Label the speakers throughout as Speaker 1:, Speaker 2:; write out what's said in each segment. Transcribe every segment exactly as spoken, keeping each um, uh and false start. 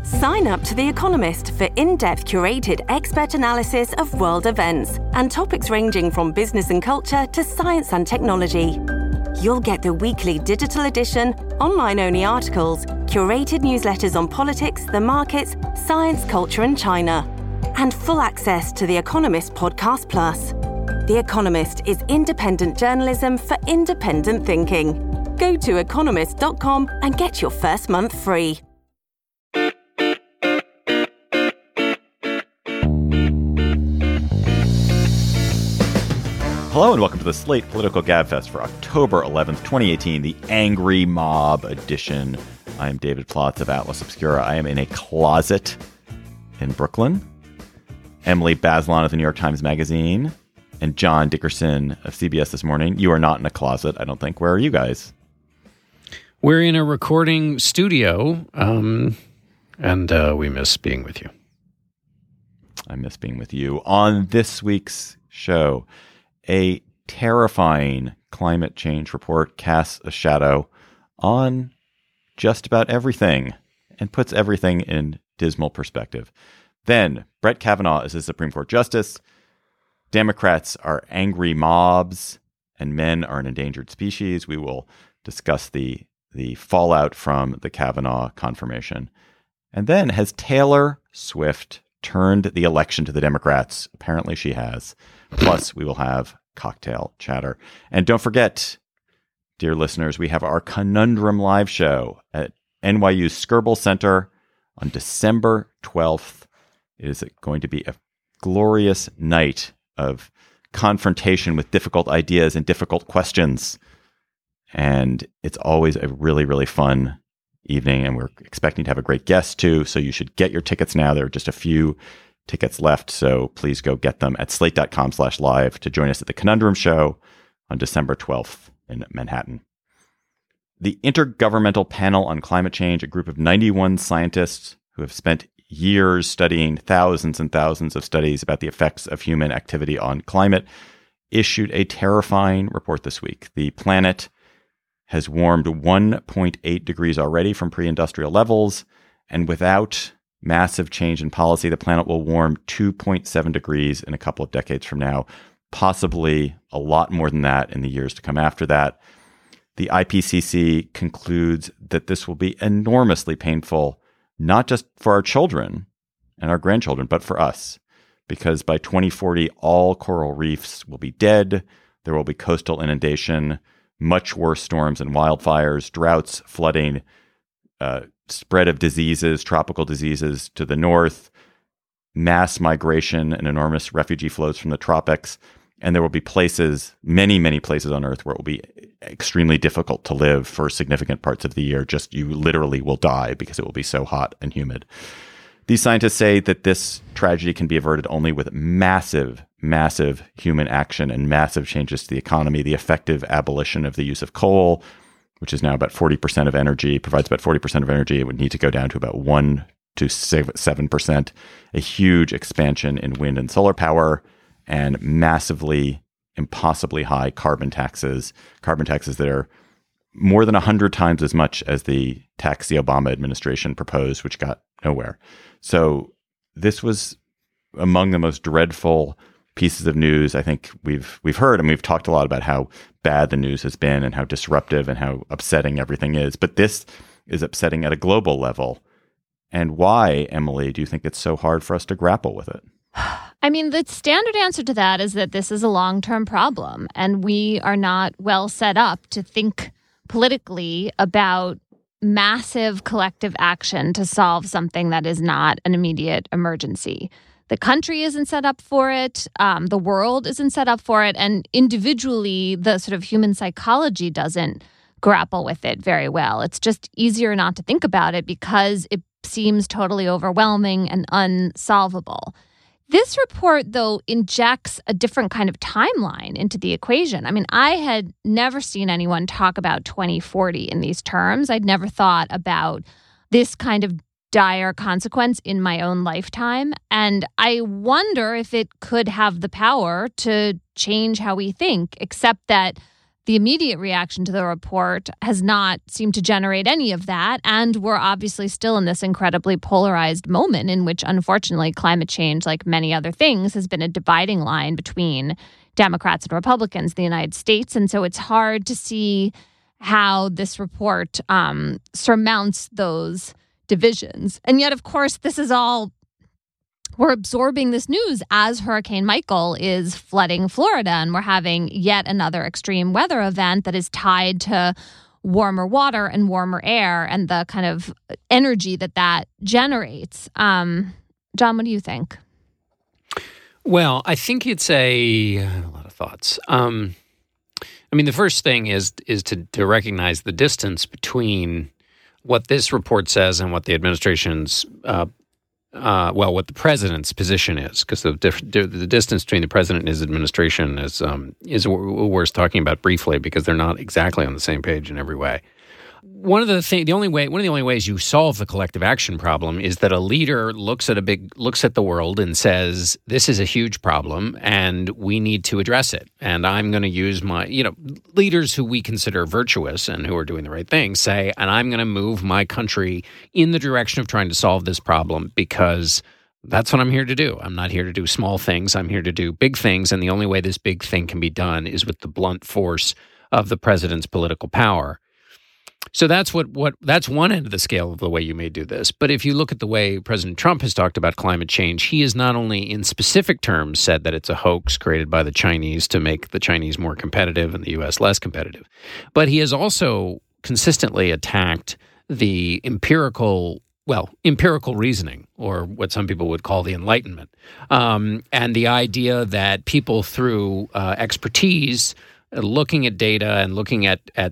Speaker 1: Sign up to The Economist for in-depth curated expert analysis of world events and topics ranging from business and culture to science and technology. You'll get the weekly digital edition, online-only articles, curated newsletters on politics, the markets, science, culture and China, and full access to The Economist Podcast Plus. The Economist is independent journalism for independent thinking. Go to economist dot com and get your first month free.
Speaker 2: Hello and welcome to the Slate Political Gabfest for October eleventh, twenty eighteen, the Angry Mob edition. I'm David Plotz of Atlas Obscura. I am in a closet in Brooklyn. Emily Bazelon of the New York Times Magazine and John Dickerson of C B S This Morning. You are not in a closet, I don't think. Where are you guys?
Speaker 3: We're in a recording studio, um, and uh, we miss being with you.
Speaker 2: I miss being with you. On this week's show, a terrifying climate change report casts a shadow on just about everything and puts everything in dismal perspective. Then, Brett Kavanaugh is a Supreme Court justice. Democrats are angry mobs, and men are an endangered species. We will discuss the, the fallout from the Kavanaugh confirmation. And then, has Taylor Swift turned the election to the Democrats? Apparently she has. Plus, we will have cocktail chatter. And don't forget, dear listeners, we have our Conundrum Live show at N Y U Skirball Center on December twelfth. It is going to be a glorious night of confrontation with difficult ideas and difficult questions. And it's always a really, really fun evening. And we're expecting to have a great guest, too. So you should get your tickets now. There are just a few tickets left, so please go get them at slate.com slash live to join us at the Conundrum Show on December twelfth in Manhattan. The Intergovernmental Panel on Climate Change, a group of ninety-one scientists who have spent years studying thousands and thousands of studies about the effects of human activity on climate, issued a terrifying report this week. The planet has warmed one point eight degrees already from pre-industrial levels, and without massive change in policy, the planet will warm two point seven degrees in a couple of decades from now, possibly a lot more than that in the years to come after that. The I P C C concludes that this will be enormously painful, not just for our children and our grandchildren, but for us, because by twenty forty, all coral reefs will be dead. There will be coastal inundation, much worse storms and wildfires, droughts, flooding, uh, spread of diseases, tropical diseases to the north, mass migration and enormous refugee flows from the tropics. And there will be places, many, many places on Earth where it will be extremely difficult to live for significant parts of the year. Just you literally will die because it will be so hot and humid. These scientists say that this tragedy can be averted only with massive, massive human action and massive changes to the economy, the effective abolition of the use of coal, which is now about forty percent of energy, provides about forty percent of energy. It would need to go down to about one to seven percent, a huge expansion in wind and solar power, and massively, impossibly high carbon taxes, carbon taxes that are more than one hundred times as much as the tax the Obama administration proposed, which got nowhere. So this was among the most dreadful pieces of news I think we've we've heard, and we've talked a lot about how bad the news has been and how disruptive and how upsetting everything is. But this is upsetting at a global level. And why, Emily, do you think it's so hard for us to grapple with it?
Speaker 4: I mean, the standard answer to that is that this is a long-term problem, and we are not well set up to think politically about massive collective action to solve something that is not an immediate emergency. The country isn't set up for it. Um, the world isn't set up for it. And individually, the sort of human psychology doesn't grapple with it very well. It's just easier not to think about it because it seems totally overwhelming and unsolvable. This report, though, injects a different kind of timeline into the equation. I mean, I had never seen anyone talk about twenty forty in these terms. I'd never thought about this kind of dire consequence in my own lifetime. And I wonder if it could have the power to change how we think, except that the immediate reaction to the report has not seemed to generate any of that. And we're obviously still in this incredibly polarized moment in which, unfortunately, climate change, like many other things, has been a dividing line between Democrats and Republicans in the United States. And so it's hard to see how this report um, surmounts those divisions. And yet, of course, this is all, we're absorbing this news as Hurricane Michael is flooding Florida, and we're having yet another extreme weather event that is tied to warmer water and warmer air and the kind of energy that that generates. Um, John, what do you think?
Speaker 3: Well, I think it's a, a lot of thoughts. Um, I mean, the first thing is is to, to recognize the distance between what this report says and what the administration's uh, Uh, well, what the president's position is, because the, the distance between the president and his administration is um, is worth talking about briefly, because they're not exactly on the same page in every way. One of the thing, the only way, one of the only ways you solve the collective action problem is that a leader looks at a big, looks at the world and says, "This is a huge problem, and we need to address it." And I'm going to use my, you know, leaders who we consider virtuous and who are doing the right thing say, and I'm going to move my country in the direction of trying to solve this problem, because that's what I'm here to do. I'm not here to do small things. I'm here to do big things, and the only way this big thing can be done is with the blunt force of the president's political power. So that's what, what that's one end of the scale of the way you may do this. But if you look at the way President Trump has talked about climate change, he has not only in specific terms said that it's a hoax created by the Chinese to make the Chinese more competitive and the U S less competitive, but he has also consistently attacked the empirical, well, empirical reasoning, or what some people would call the Enlightenment, um, and the idea that people through uh, expertise, uh, looking at data and looking at at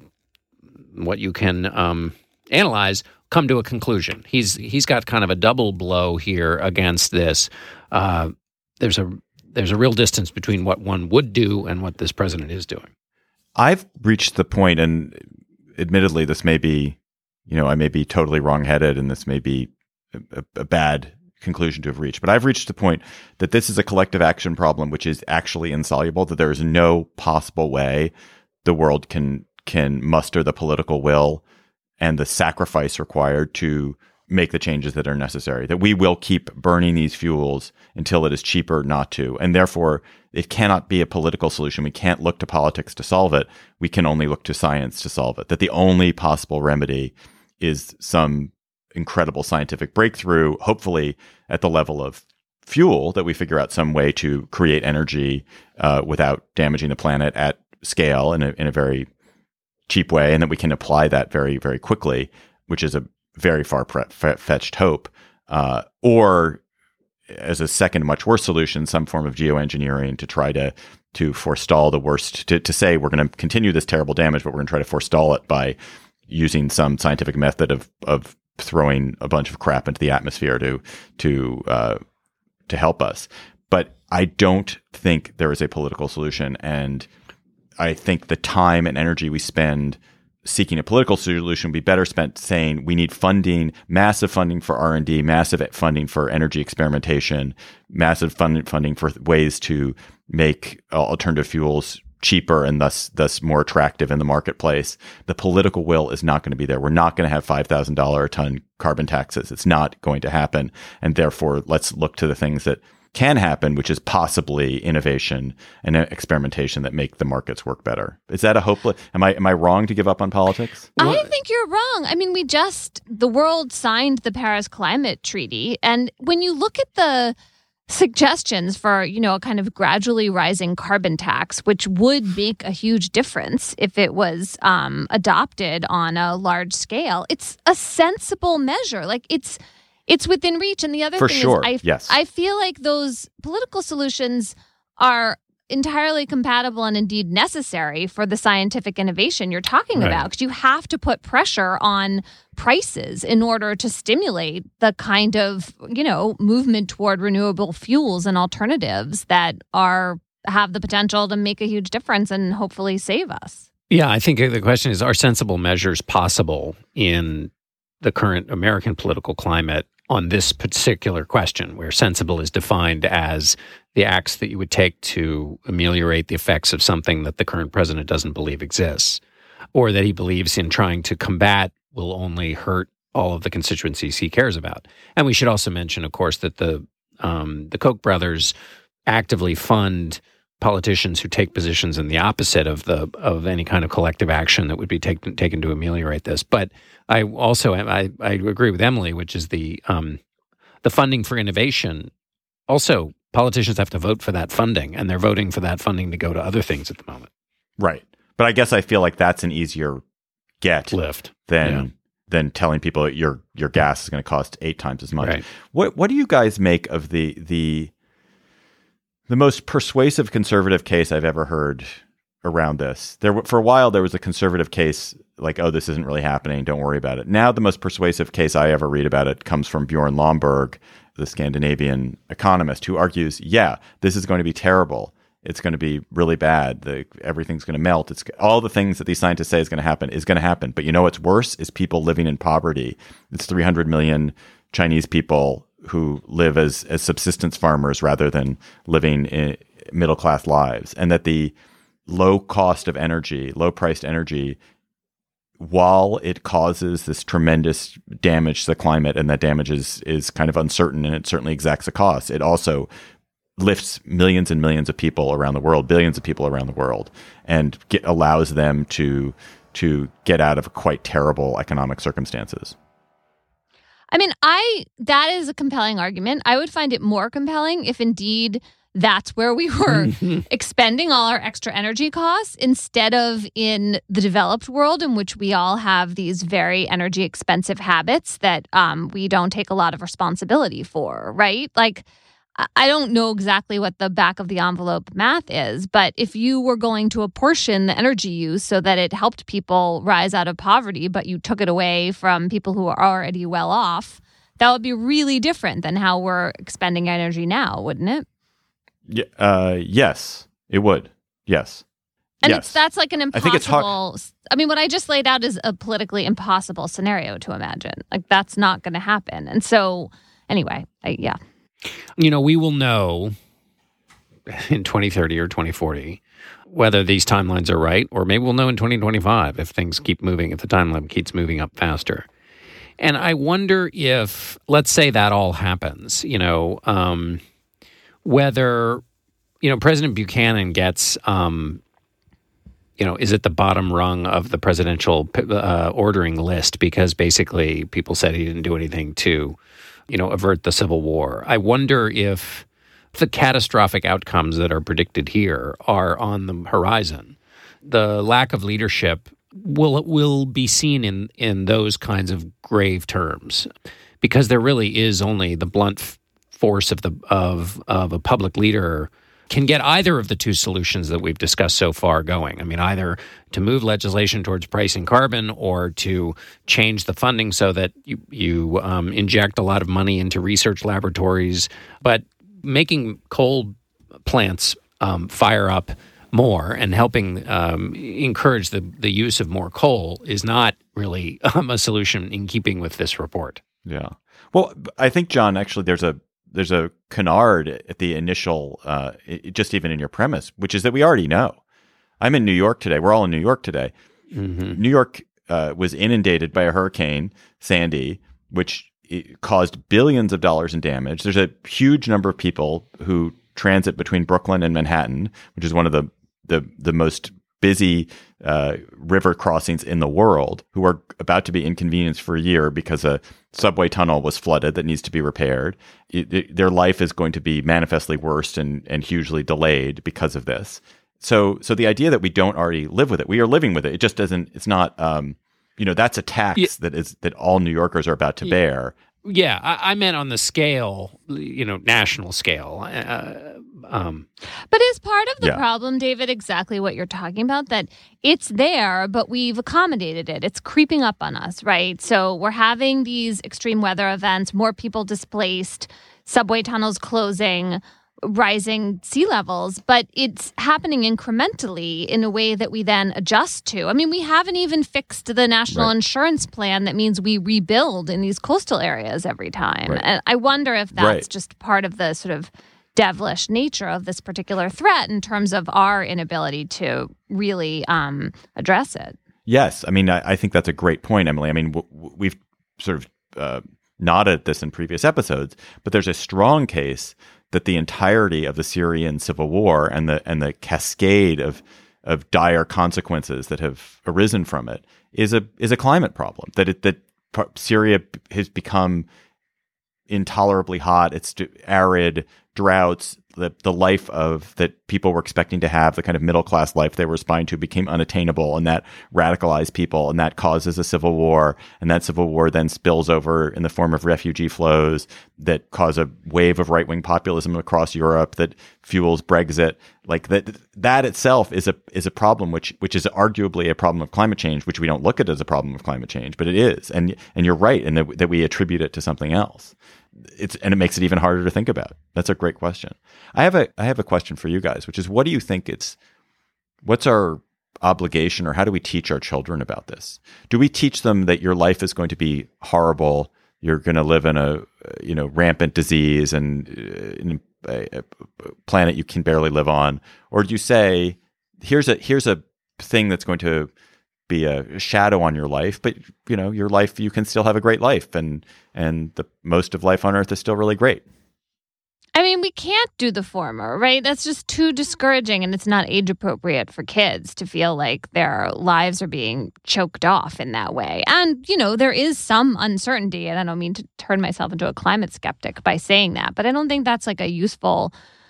Speaker 3: what you can um, analyze, come to a conclusion. He's he's got kind of a double blow here against this. Uh, there's a there's a real distance between what one would do and what this president is doing.
Speaker 2: I've reached the point, and admittedly, this may be, you know, I may be totally wrongheaded, and this may be a, a bad conclusion to have reached, but I've reached the point that this is a collective action problem which is actually insoluble, that there is no possible way the world can can muster the political will and the sacrifice required to make the changes that are necessary, that we will keep burning these fuels until it is cheaper not to. And therefore, it cannot be a political solution. We can't look to politics to solve it. We can only look to science to solve it. That the only possible remedy is some incredible scientific breakthrough, hopefully at the level of fuel, that we figure out some way to create energy uh, without damaging the planet at scale in a, in a very cheap way, and that we can apply that very, very quickly, which is a very far-fetched hope. Uh, or as a second, much worse solution, some form of geoengineering to try to to forestall the worst, to, to say we're going to continue this terrible damage, but we're going to try to forestall it by using some scientific method of of throwing a bunch of crap into the atmosphere to to uh, to help us. But I don't think there is a political solution, and I think the time and energy we spend seeking a political solution would be better spent saying we need funding, massive funding for R and D, massive funding for energy experimentation, massive fund- funding for ways to make alternative fuels cheaper and thus thus more attractive in the marketplace. The political will is not going to be there. We're not going to have five thousand dollars a ton carbon taxes. It's not going to happen. And therefore, let's look to the things that can happen, which is possibly innovation and experimentation that make the markets work better. Is that a hopeless? Am I am I wrong to give up on politics?
Speaker 4: I think you're wrong. I mean, we just, the world signed the Paris Climate Treaty. And when you look at the suggestions for, you know, a kind of gradually rising carbon tax, which would make a huge difference if it was um, adopted on a large scale, it's a sensible measure. Like it's It's within reach. And the other
Speaker 2: For
Speaker 4: thing
Speaker 2: sure.
Speaker 4: is, I,
Speaker 2: yes.
Speaker 4: I feel like those political solutions are entirely compatible and indeed necessary for the scientific innovation you're talking
Speaker 3: right.
Speaker 4: about, because you have to put pressure on prices in order to stimulate the kind of, you know, movement toward renewable fuels and alternatives that are have the potential to make a huge difference and hopefully save us.
Speaker 3: Yeah, I think the question is, are sensible measures possible in the current American political climate? on this particular question, where sensible is defined as the acts that you would take to ameliorate the effects of something that the current president doesn't believe exists, or that he believes in trying to combat will only hurt all of the constituencies he cares about. And we should also mention, of course, that the um, the Koch brothers actively fund politicians who take positions in the opposite of the of any kind of collective action that would be taken taken to ameliorate this. But I also I, I agree with Emily, which is the um, the funding for innovation. Also, politicians have to vote for that funding, and they're voting for that funding to go to other things at the moment.
Speaker 2: Right. But I guess I feel like that's an easier get
Speaker 3: lift
Speaker 2: than
Speaker 3: yeah.
Speaker 2: than telling people that your your gas is going to cost eight times as much.
Speaker 3: Right.
Speaker 2: What what do you guys make of the the the most persuasive conservative case I've ever heard around this? There for a while there was a conservative case like, oh, this isn't really happening, don't worry about it. Now the most persuasive case I ever read about it comes from Bjorn Lomborg, the Scandinavian economist, who argues, yeah, this is going to be terrible. It's going to be really bad. The, everything's going to melt. It's all the things that these scientists say is going to happen is going to happen. But you know what's worse is people living in poverty. It's three hundred million Chinese people who live as as subsistence farmers rather than living in middle class lives, and that the low cost of energy, low priced energy, while it causes this tremendous damage to the climate, and that damage is is kind of uncertain, and it certainly exacts a cost, it also lifts millions and millions of people around the world, billions of people around the world, and get, allows them to to get out of quite terrible economic circumstances.
Speaker 4: I mean, I that is a compelling argument. I would find it more compelling if indeed that's where we were expending all our extra energy costs instead of in the developed world, in which we all have these very energy expensive habits that um, we don't take a lot of responsibility for, right? Like, I don't know exactly what the back of the envelope math is, but if you were going to apportion the energy use so that it helped people rise out of poverty, but you took it away from people who are already well off, that would be really different than how we're expending energy now, wouldn't it?
Speaker 2: Yeah, uh, yes, it would. Yes.
Speaker 4: And
Speaker 2: yes.
Speaker 4: it's that's like an impossible,
Speaker 2: I think it's hard.
Speaker 4: I mean, what I just laid out is a politically impossible scenario to imagine. Like, that's not going to happen. And so, anyway, I, yeah.
Speaker 3: You know, we will know in twenty thirty or twenty forty whether these timelines are right, or maybe we'll know in twenty twenty-five if things keep moving, if the timeline keeps moving up faster. And I wonder if, let's say that all happens, you know, um, whether, you know, President Buchanan gets, um, you know, is at the bottom rung of the presidential uh, ordering list because basically people said he didn't do anything to, you know, avert the Civil War. I wonder if the catastrophic outcomes that are predicted here are on the horizon. The lack of leadership will will be seen in, in those kinds of grave terms, because there really is only the blunt f- force of the of of a public leader can get either of the two solutions that we've discussed so far going. I mean, either to move legislation towards pricing carbon, or to change the funding so that you, you um, inject a lot of money into research laboratories. But making coal plants um, fire up more and helping um, encourage the, the use of more coal is not really um, a solution in keeping with this report.
Speaker 2: Yeah. Well, I think, John, actually, there's a There's a canard at the initial, uh, it, just even in your premise, which is that we already know. I'm in New York today. We're all in New York today. Mm-hmm. New York uh, was inundated by a hurricane, Sandy, which caused billions of dollars in damage. There's a huge number of people who transit between Brooklyn and Manhattan, which is one of the the, the most busy uh, river crossings in the world, who are about to be inconvenienced for a year because a subway tunnel was flooded that needs to be repaired. It, it, their life is going to be manifestly worse and, and hugely delayed because of this. So, so the idea that we don't already live with it, we are living with it. It just doesn't. It's not. Um, you know, that's a tax yeah. that is that all New Yorkers are about to yeah. bear.
Speaker 3: Yeah, I, I meant on the scale, you know, national scale. Uh, um,
Speaker 4: but is part of the
Speaker 2: yeah.
Speaker 4: problem, David, exactly what you're talking about, that it's there, but we've accommodated it. It's creeping up on us, right? So we're having these extreme weather events, more people displaced, subway tunnels closing, rising sea levels, but it's happening incrementally in a way that we then adjust to. I mean, we haven't even fixed the national right. insurance plan that means we rebuild in these coastal areas every time. Right. And I wonder if that's right. just part of the sort of devilish nature of this particular threat in terms of our inability to really um, address it.
Speaker 2: Yes. I mean, I, I think that's a great point, Emily. I mean, w- w- we've sort of uh, nodded at this in previous episodes, but there's a strong case that the entirety of the Syrian civil war and the and the cascade of of dire consequences that have arisen from it is a is a climate problem. That it, that Syria has become intolerably hot. It's arid, droughts. The the life of that people were expecting to have, the kind of middle class life they were aspiring to, became unattainable, and that radicalized people, and that causes a civil war, and that civil war then spills over in the form of refugee flows that cause a wave of right wing populism across Europe that fuels Brexit. Like that, that itself is a is a problem, which which is arguably a problem of climate change, which we don't look at as a problem of climate change, but it is, and and you're right, and that, that we attribute it to something else. It's and it makes it even harder to think about. That's a great question. I have a I have a question for you guys, which is, what do you think it's what's our obligation, or how do we teach our children about this? Do we teach them that your life is going to be horrible? You're going to live in a you know rampant disease and in a, a planet you can barely live on, or do you say here's a here's a thing that's going to be a shadow on your life, but you know your life, you can still have a great life, and and the most of life on Earth is still really great.
Speaker 4: I mean, we can't do the former, right? That's just too discouraging, and it's not age appropriate for kids to feel like their lives are being choked off in that way. And, you know, there is some uncertainty, and I don't mean to turn myself into a climate skeptic by saying that, but I don't think that's like a useful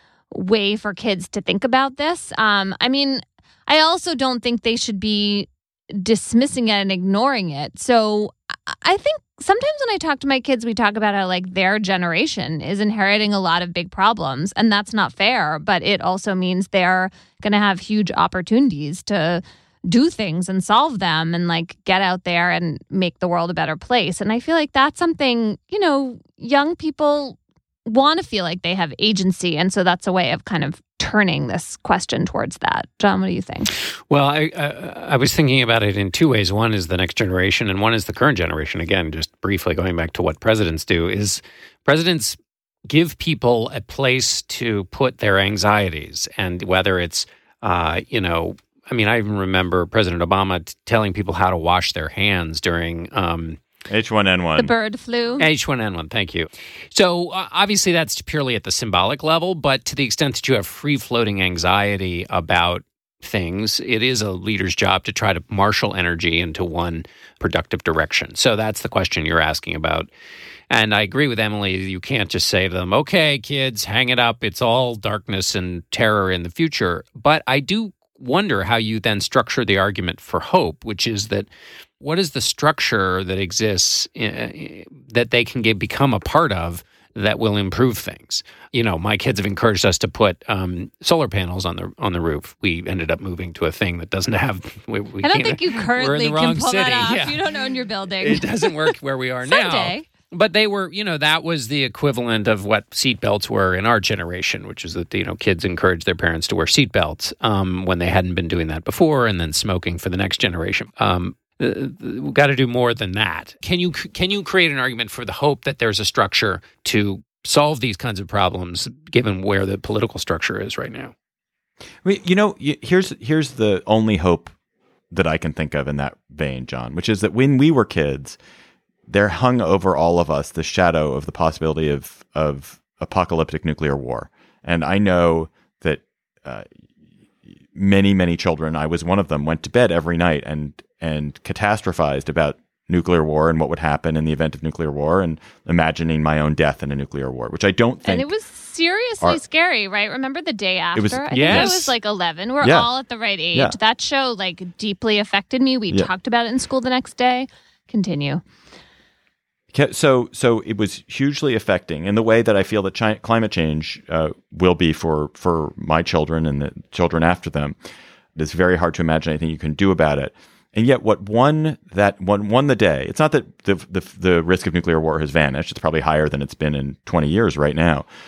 Speaker 4: way for kids to think about this. Um, I mean, I also don't think they should be dismissing it and ignoring it. So I think sometimes when I talk to my kids, we talk about how like their generation is inheriting a lot of big problems, and that's not fair, but it also means they're going to have huge opportunities to do things and solve them and like get out there and make the world a better place. And I feel like that's something, you know, young people want to feel like they have agency. And so that's a way of kind of turning this question towards that. John, what do you think?
Speaker 3: Well, I, I I was thinking about it in two ways. One is the next generation, and one is the current generation. Again, just briefly going back to what presidents do, is presidents give people a place to put their anxieties, and whether it's, uh, you know, I mean, I even remember President Obama t- telling people how to wash their hands during um,
Speaker 2: H one N one.
Speaker 4: The bird flu.
Speaker 3: H one N one, thank you. So uh, obviously that's purely at the symbolic level, but to the extent that you have free-floating anxiety about things, it is a leader's job to try to marshal energy into one productive direction. So that's the question you're asking about. And I agree with Emily, you can't just say to them, okay, kids, hang it up. It's all darkness and terror in the future. But I do wonder how you then structure the argument for hope, which is that what is the structure that exists uh, that they can get, become a part of that will improve things? You know, my kids have encouraged us to put um, solar panels on the on the roof. We ended up moving to a thing that doesn't have. We, we
Speaker 4: I don't think you currently can pull
Speaker 3: city.
Speaker 4: that off.
Speaker 3: Yeah.
Speaker 4: You don't own your building.
Speaker 3: It doesn't work where we are now.
Speaker 4: Someday.
Speaker 3: But they were, you know, that was the equivalent of what seatbelts were in our generation, which is that, you know, kids encouraged their parents to wear seatbelts um, when they hadn't been doing that before, and then smoking for the next generation. Um, uh, we've got to do more than that. Can you can you create an argument for the hope that there's a structure to solve these kinds of problems, given where the political structure is right now?
Speaker 2: You know, here's here's the only hope that I can think of in that vein, John, which is that when we were kids, there hung over all of us the shadow of the possibility of of apocalyptic nuclear war. And I know that uh, many, many children, I was one of them, went to bed every night and and catastrophized about nuclear war and what would happen in the event of nuclear war, and imagining my own death in a nuclear war, which I don't think.
Speaker 4: And it was seriously are, scary, right? Remember the day after?
Speaker 2: It was,
Speaker 4: I
Speaker 3: yes.
Speaker 4: think I was like eleven. We're
Speaker 2: yeah.
Speaker 4: all at the right age.
Speaker 2: Yeah.
Speaker 4: That show like deeply affected me. We
Speaker 2: yeah.
Speaker 4: talked about it in school the next day. Continue.
Speaker 2: So, so it was hugely affecting in the way that I feel that chi- climate change uh, will be for for my children and the children after them. It's very hard to imagine anything you can do about it. And yet, what won that won won the day? It's not that the the the risk of nuclear war has vanished. It's probably higher than it's been in twenty years right now.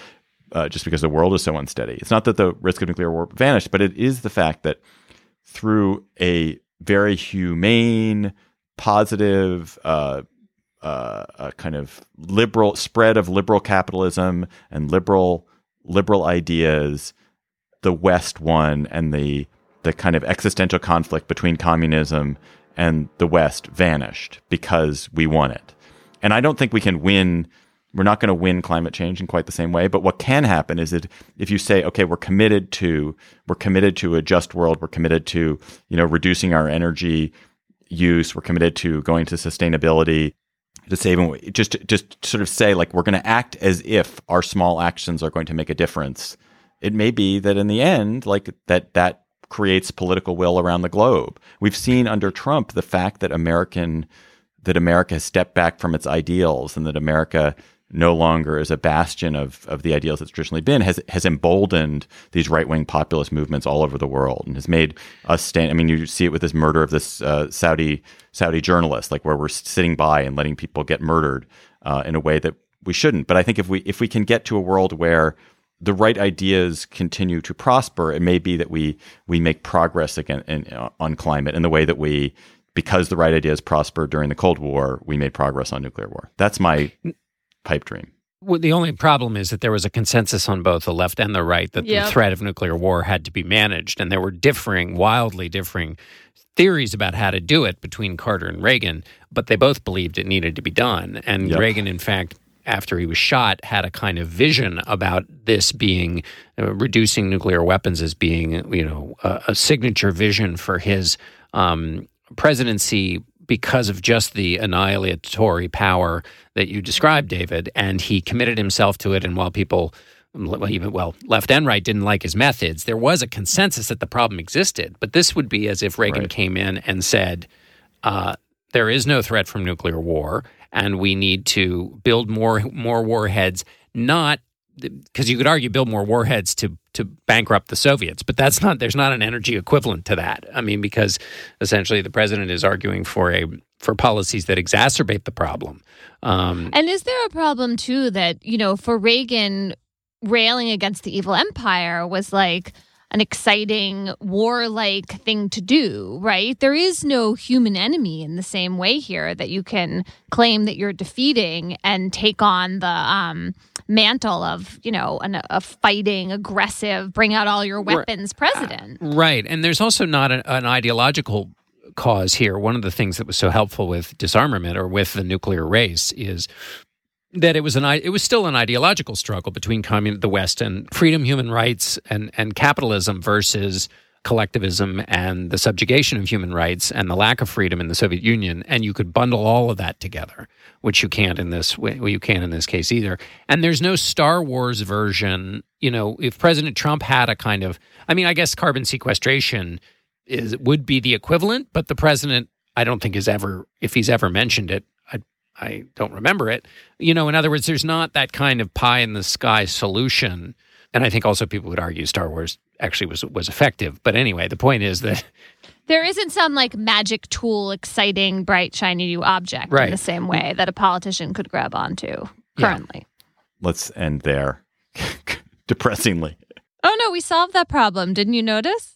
Speaker 2: uh, just because the world is so unsteady. It's not that the risk of nuclear war vanished, but it is the fact that through a very humane, positive, uh, uh, a kind of liberal spread of liberal capitalism and liberal liberal ideas, the West won, and the the kind of existential conflict between communism and the West vanished because we won it. And I don't think we can win. We're not going to win climate change in quite the same way. But what can happen is that if you say, okay, we're committed to we're committed to a just world, we're committed to, you know, reducing our energy use, we're committed to going to sustainability, to saving, just just sort of say like we're going to act as if our small actions are going to make a difference. It may be that in the end, like that that creates political will around the globe. We've seen under Trump the fact that American that America has stepped back from its ideals, and that America no longer is a bastion of of the ideals it's traditionally been, has has emboldened these right-wing populist movements all over the world, and has made us stand. I mean, you see it with this murder of this uh, Saudi Saudi journalist, like where we're sitting by and letting people get murdered uh, in a way that we shouldn't. But I think if we if we can get to a world where the right ideas continue to prosper, it may be that we we make progress again in, uh, on climate in the way that we, because the right ideas prospered during the Cold War, we made progress on nuclear war. That's my pipe dream.
Speaker 3: Well, the only problem is that there was a consensus on both the left and the right that
Speaker 4: Yep.
Speaker 3: the threat of nuclear war had to be managed, and there were differing, wildly differing theories about how to do it between Carter and Reagan, but they both believed it needed to be done. And
Speaker 2: Yep.
Speaker 3: Reagan, in fact, after he was shot, had a kind of vision about this being, uh, reducing nuclear weapons as being, you know, a, a signature vision for his um, presidency because of just the annihilatory power that you described, David. And he committed himself to it. And while people, well, even, well, left and right didn't like his methods, there was a consensus that the problem existed. But this would be as if Reagan
Speaker 2: Right.
Speaker 3: came in and said, uh, there is no threat from nuclear war, and we need to build more more warheads, not because you could argue build more warheads to to bankrupt the Soviets, but that's not, there's not an energy equivalent to that. I mean, because essentially the president is arguing for a for policies that exacerbate the problem. Um,
Speaker 4: And is there a problem, too, that, you know, for Reagan, railing against the evil empire was like an exciting warlike thing to do, right? There is no human enemy in the same way here that you can claim that you're defeating and take on the um, mantle of, you know, an, a fighting, aggressive, bring out all your weapons president.
Speaker 3: Right. And there's also not an, an ideological cause here. One of the things that was so helpful with disarmament or with the nuclear race is that it was an it was still an ideological struggle between commun- the West and freedom, human rights, and and capitalism versus collectivism and the subjugation of human rights and the lack of freedom in the Soviet Union. And you could bundle all of that together, which you can't in this way. Well, you can't in this case either. And there's no Star Wars version. You know, if President Trump had a kind of, I mean, I guess carbon sequestration is would be the equivalent, but the president, I don't think is ever, if he's ever mentioned it, I I don't remember it. You know, in other words, there's not that kind of pie in the sky solution. And I think also people would argue Star Wars actually was was effective. But anyway, the point is that
Speaker 4: There isn't some like magic tool, exciting, bright, shiny new object
Speaker 3: Right.
Speaker 4: in the same way that a politician could grab onto currently.
Speaker 2: Let's end there. Depressingly.
Speaker 4: Oh, no, we solved that problem. Didn't you notice?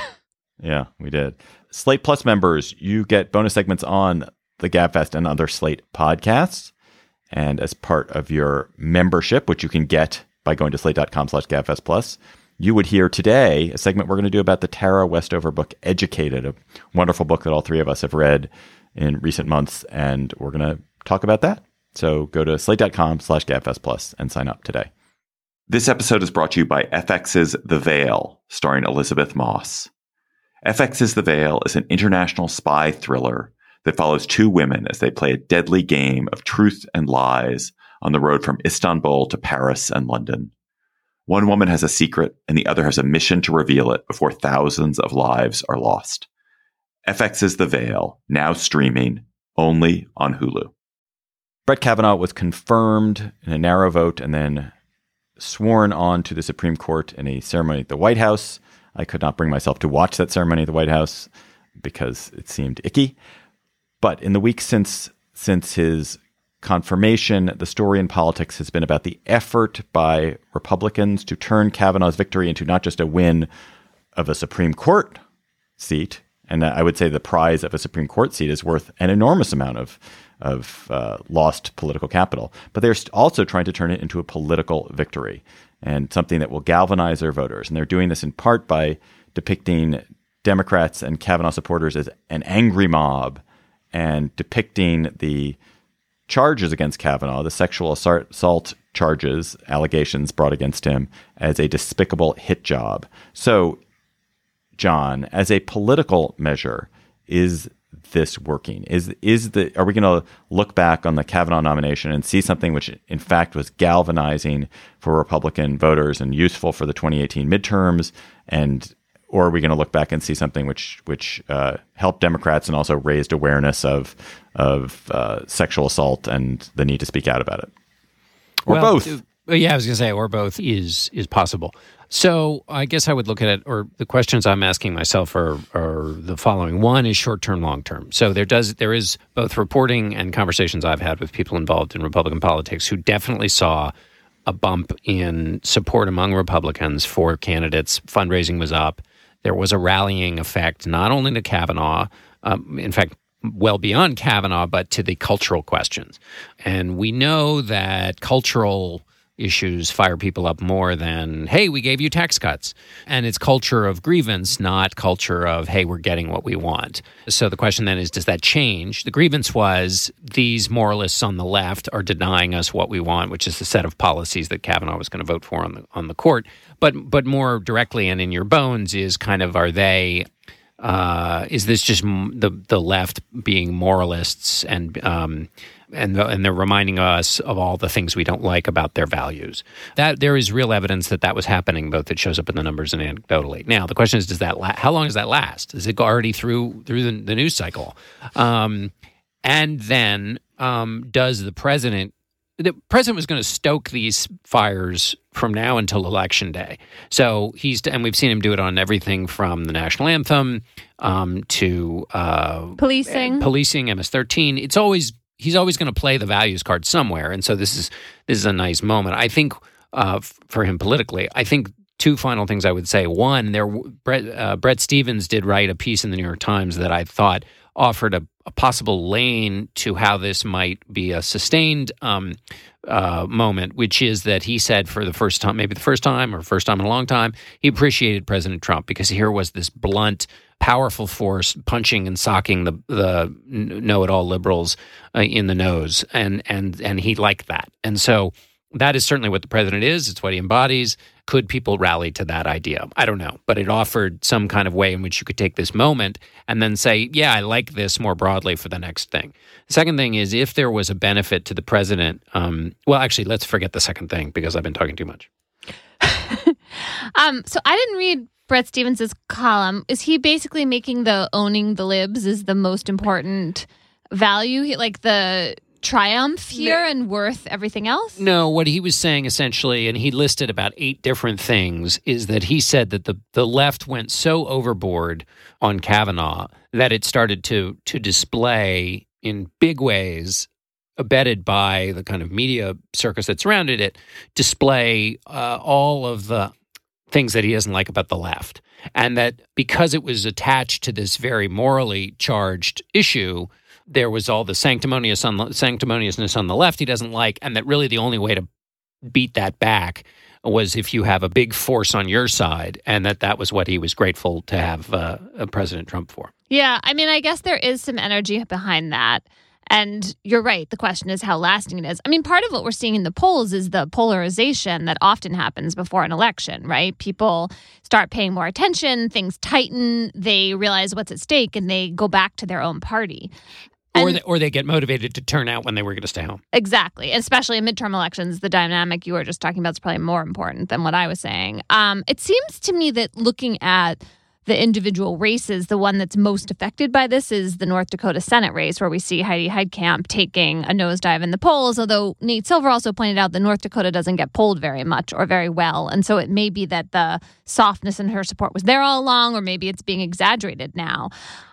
Speaker 2: Yeah, we did. Slate Plus members, you get bonus segments on the GabFest and other Slate podcasts. And as part of your membership, which you can get by going to slate.com slash GabFest Plus, you would hear today a segment we're going to do about the Tara Westover book, Educated, a wonderful book that all three of us have read in recent months. And we're going to talk about that. So go to slate.com slash GabFest Plus and sign up today. This episode is brought to you by F X's The Veil, starring Elizabeth Moss. F X's The Veil is an international spy thriller that follows two women as they play a deadly game of truth and lies on the road from Istanbul to Paris and London. One woman has a secret and the other has a mission to reveal it before thousands of lives are lost. F X's The Veil, now streaming only on Hulu. Brett Kavanaugh was confirmed in a narrow vote and then sworn on to the Supreme Court in a ceremony at the White House. I could not bring myself to watch that ceremony at the White House because it seemed icky. But in the weeks since since his confirmation. The story in politics has been about the effort by Republicans to turn Kavanaugh's victory into not just a win of a Supreme Court seat. And I would say the prize of a Supreme Court seat is worth an enormous amount of of uh, lost political capital. But they're also trying to turn it into a political victory and something that will galvanize their voters. And they're doing this in part by depicting Democrats and Kavanaugh supporters as an angry mob and depicting the charges against Kavanaugh, the sexual assault charges, allegations brought against him, as a despicable hit job. So, John, as a political measure, is this working? Is is the are we going to look back on the Kavanaugh nomination and see something which, in fact, was galvanizing for Republican voters and useful for the twenty eighteen midterms? And or are we going to look back and see something which which uh, helped Democrats and also raised awareness of of uh, sexual assault and the need to speak out about it? Or
Speaker 3: well,
Speaker 2: both?
Speaker 3: Uh, yeah, I was going to say, or both is is possible. So I guess I would look at it, or the questions I'm asking myself are, are the following. One is short-term, long-term. So there does there is both reporting and conversations I've had with people involved in Republican politics who definitely saw a bump in support among Republicans for candidates. Fundraising was up. There was a rallying effect, not only to Kavanaugh, um, in fact, well beyond Kavanaugh, but to the cultural questions. And we know that cultural issues fire people up more than, hey, we gave you tax cuts. And it's culture of grievance, not culture of, hey, we're getting what we want. So the question then is, does that change? The grievance was these moralists on the left are denying us what we want, which is the set of policies that Kavanaugh was going to vote for on the on the court. But but more directly and in your bones is kind of, are they... Uh, is this just the the left being moralists and um, and and they're reminding us of all the things we don't like about their values? That there is real evidence that that was happening. Both it shows up in the numbers and anecdotally. Now the question is, does that la- how long does that last? Is it already through through the, the news cycle? Um, and then um, does the president? The president was going to stoke these fires from now until Election Day. So he's, and we've seen him do it on everything from the national anthem um, to uh,
Speaker 4: policing,
Speaker 3: policing, M S thirteen. It's always, he's always going to play the values card somewhere. And so this is, this is a nice moment. I think uh, f- for him politically, I think two final things I would say. One, there, Brett, uh, Brett Stevens did write a piece in the New York Times that I thought offered a, a possible lane to how this might be a sustained um, uh, moment, which is that he said for the first time, maybe the first time or first time in a long time, he appreciated President Trump because here was this blunt, powerful force punching and socking the the know-it-all liberals uh, in the nose, and and and he liked that. And so that is certainly what the president is. It's what he embodies. Could people rally to that idea? I don't know. But it offered some kind of way in which you could take this moment and then say, yeah, I like this more broadly for the next thing. The second thing is, if there was a benefit to the president, um, well, actually, let's forget the second thing because I've been talking too much.
Speaker 4: um, so I didn't read Brett Stevens' column. Is he basically making the owning the libs is the most important value? He, like the triumph here no. and worth everything else?
Speaker 3: No, what he was saying essentially, and he listed about eight different things, is that he said that the, the left went so overboard on Kavanaugh that it started to to display in big ways, abetted by the kind of media circus that surrounded it, display uh, all of the things that he doesn't like about the left. And that because it was attached to this very morally charged issue, there was all the sanctimonious on the, sanctimoniousness on the left he doesn't like, and that really the only way to beat that back was if you have a big force on your side, and that that was what he was grateful to have uh, President Trump for.
Speaker 4: Yeah, I mean, I guess there is some energy behind that. And you're right. The question is how lasting it is. I mean, part of what we're seeing in the polls is the polarization that often happens before an election, right? People start paying more attention, things tighten, they realize what's at stake, and they go back to their own party.
Speaker 3: Or
Speaker 4: And-
Speaker 3: they, or they get motivated to turn out when they were going to stay home.
Speaker 4: Exactly. Especially in midterm elections, the dynamic you were just talking about is probably more important than what I was saying. Um, it seems to me that looking at the individual races, the one that's most affected by this is the North Dakota Senate race, where we see Heidi Heitkamp taking a nosedive in the polls, although Nate Silver also pointed out that North Dakota doesn't get polled very much or very well. And so it may be that the softness in her support was there all along, or maybe it's being exaggerated now.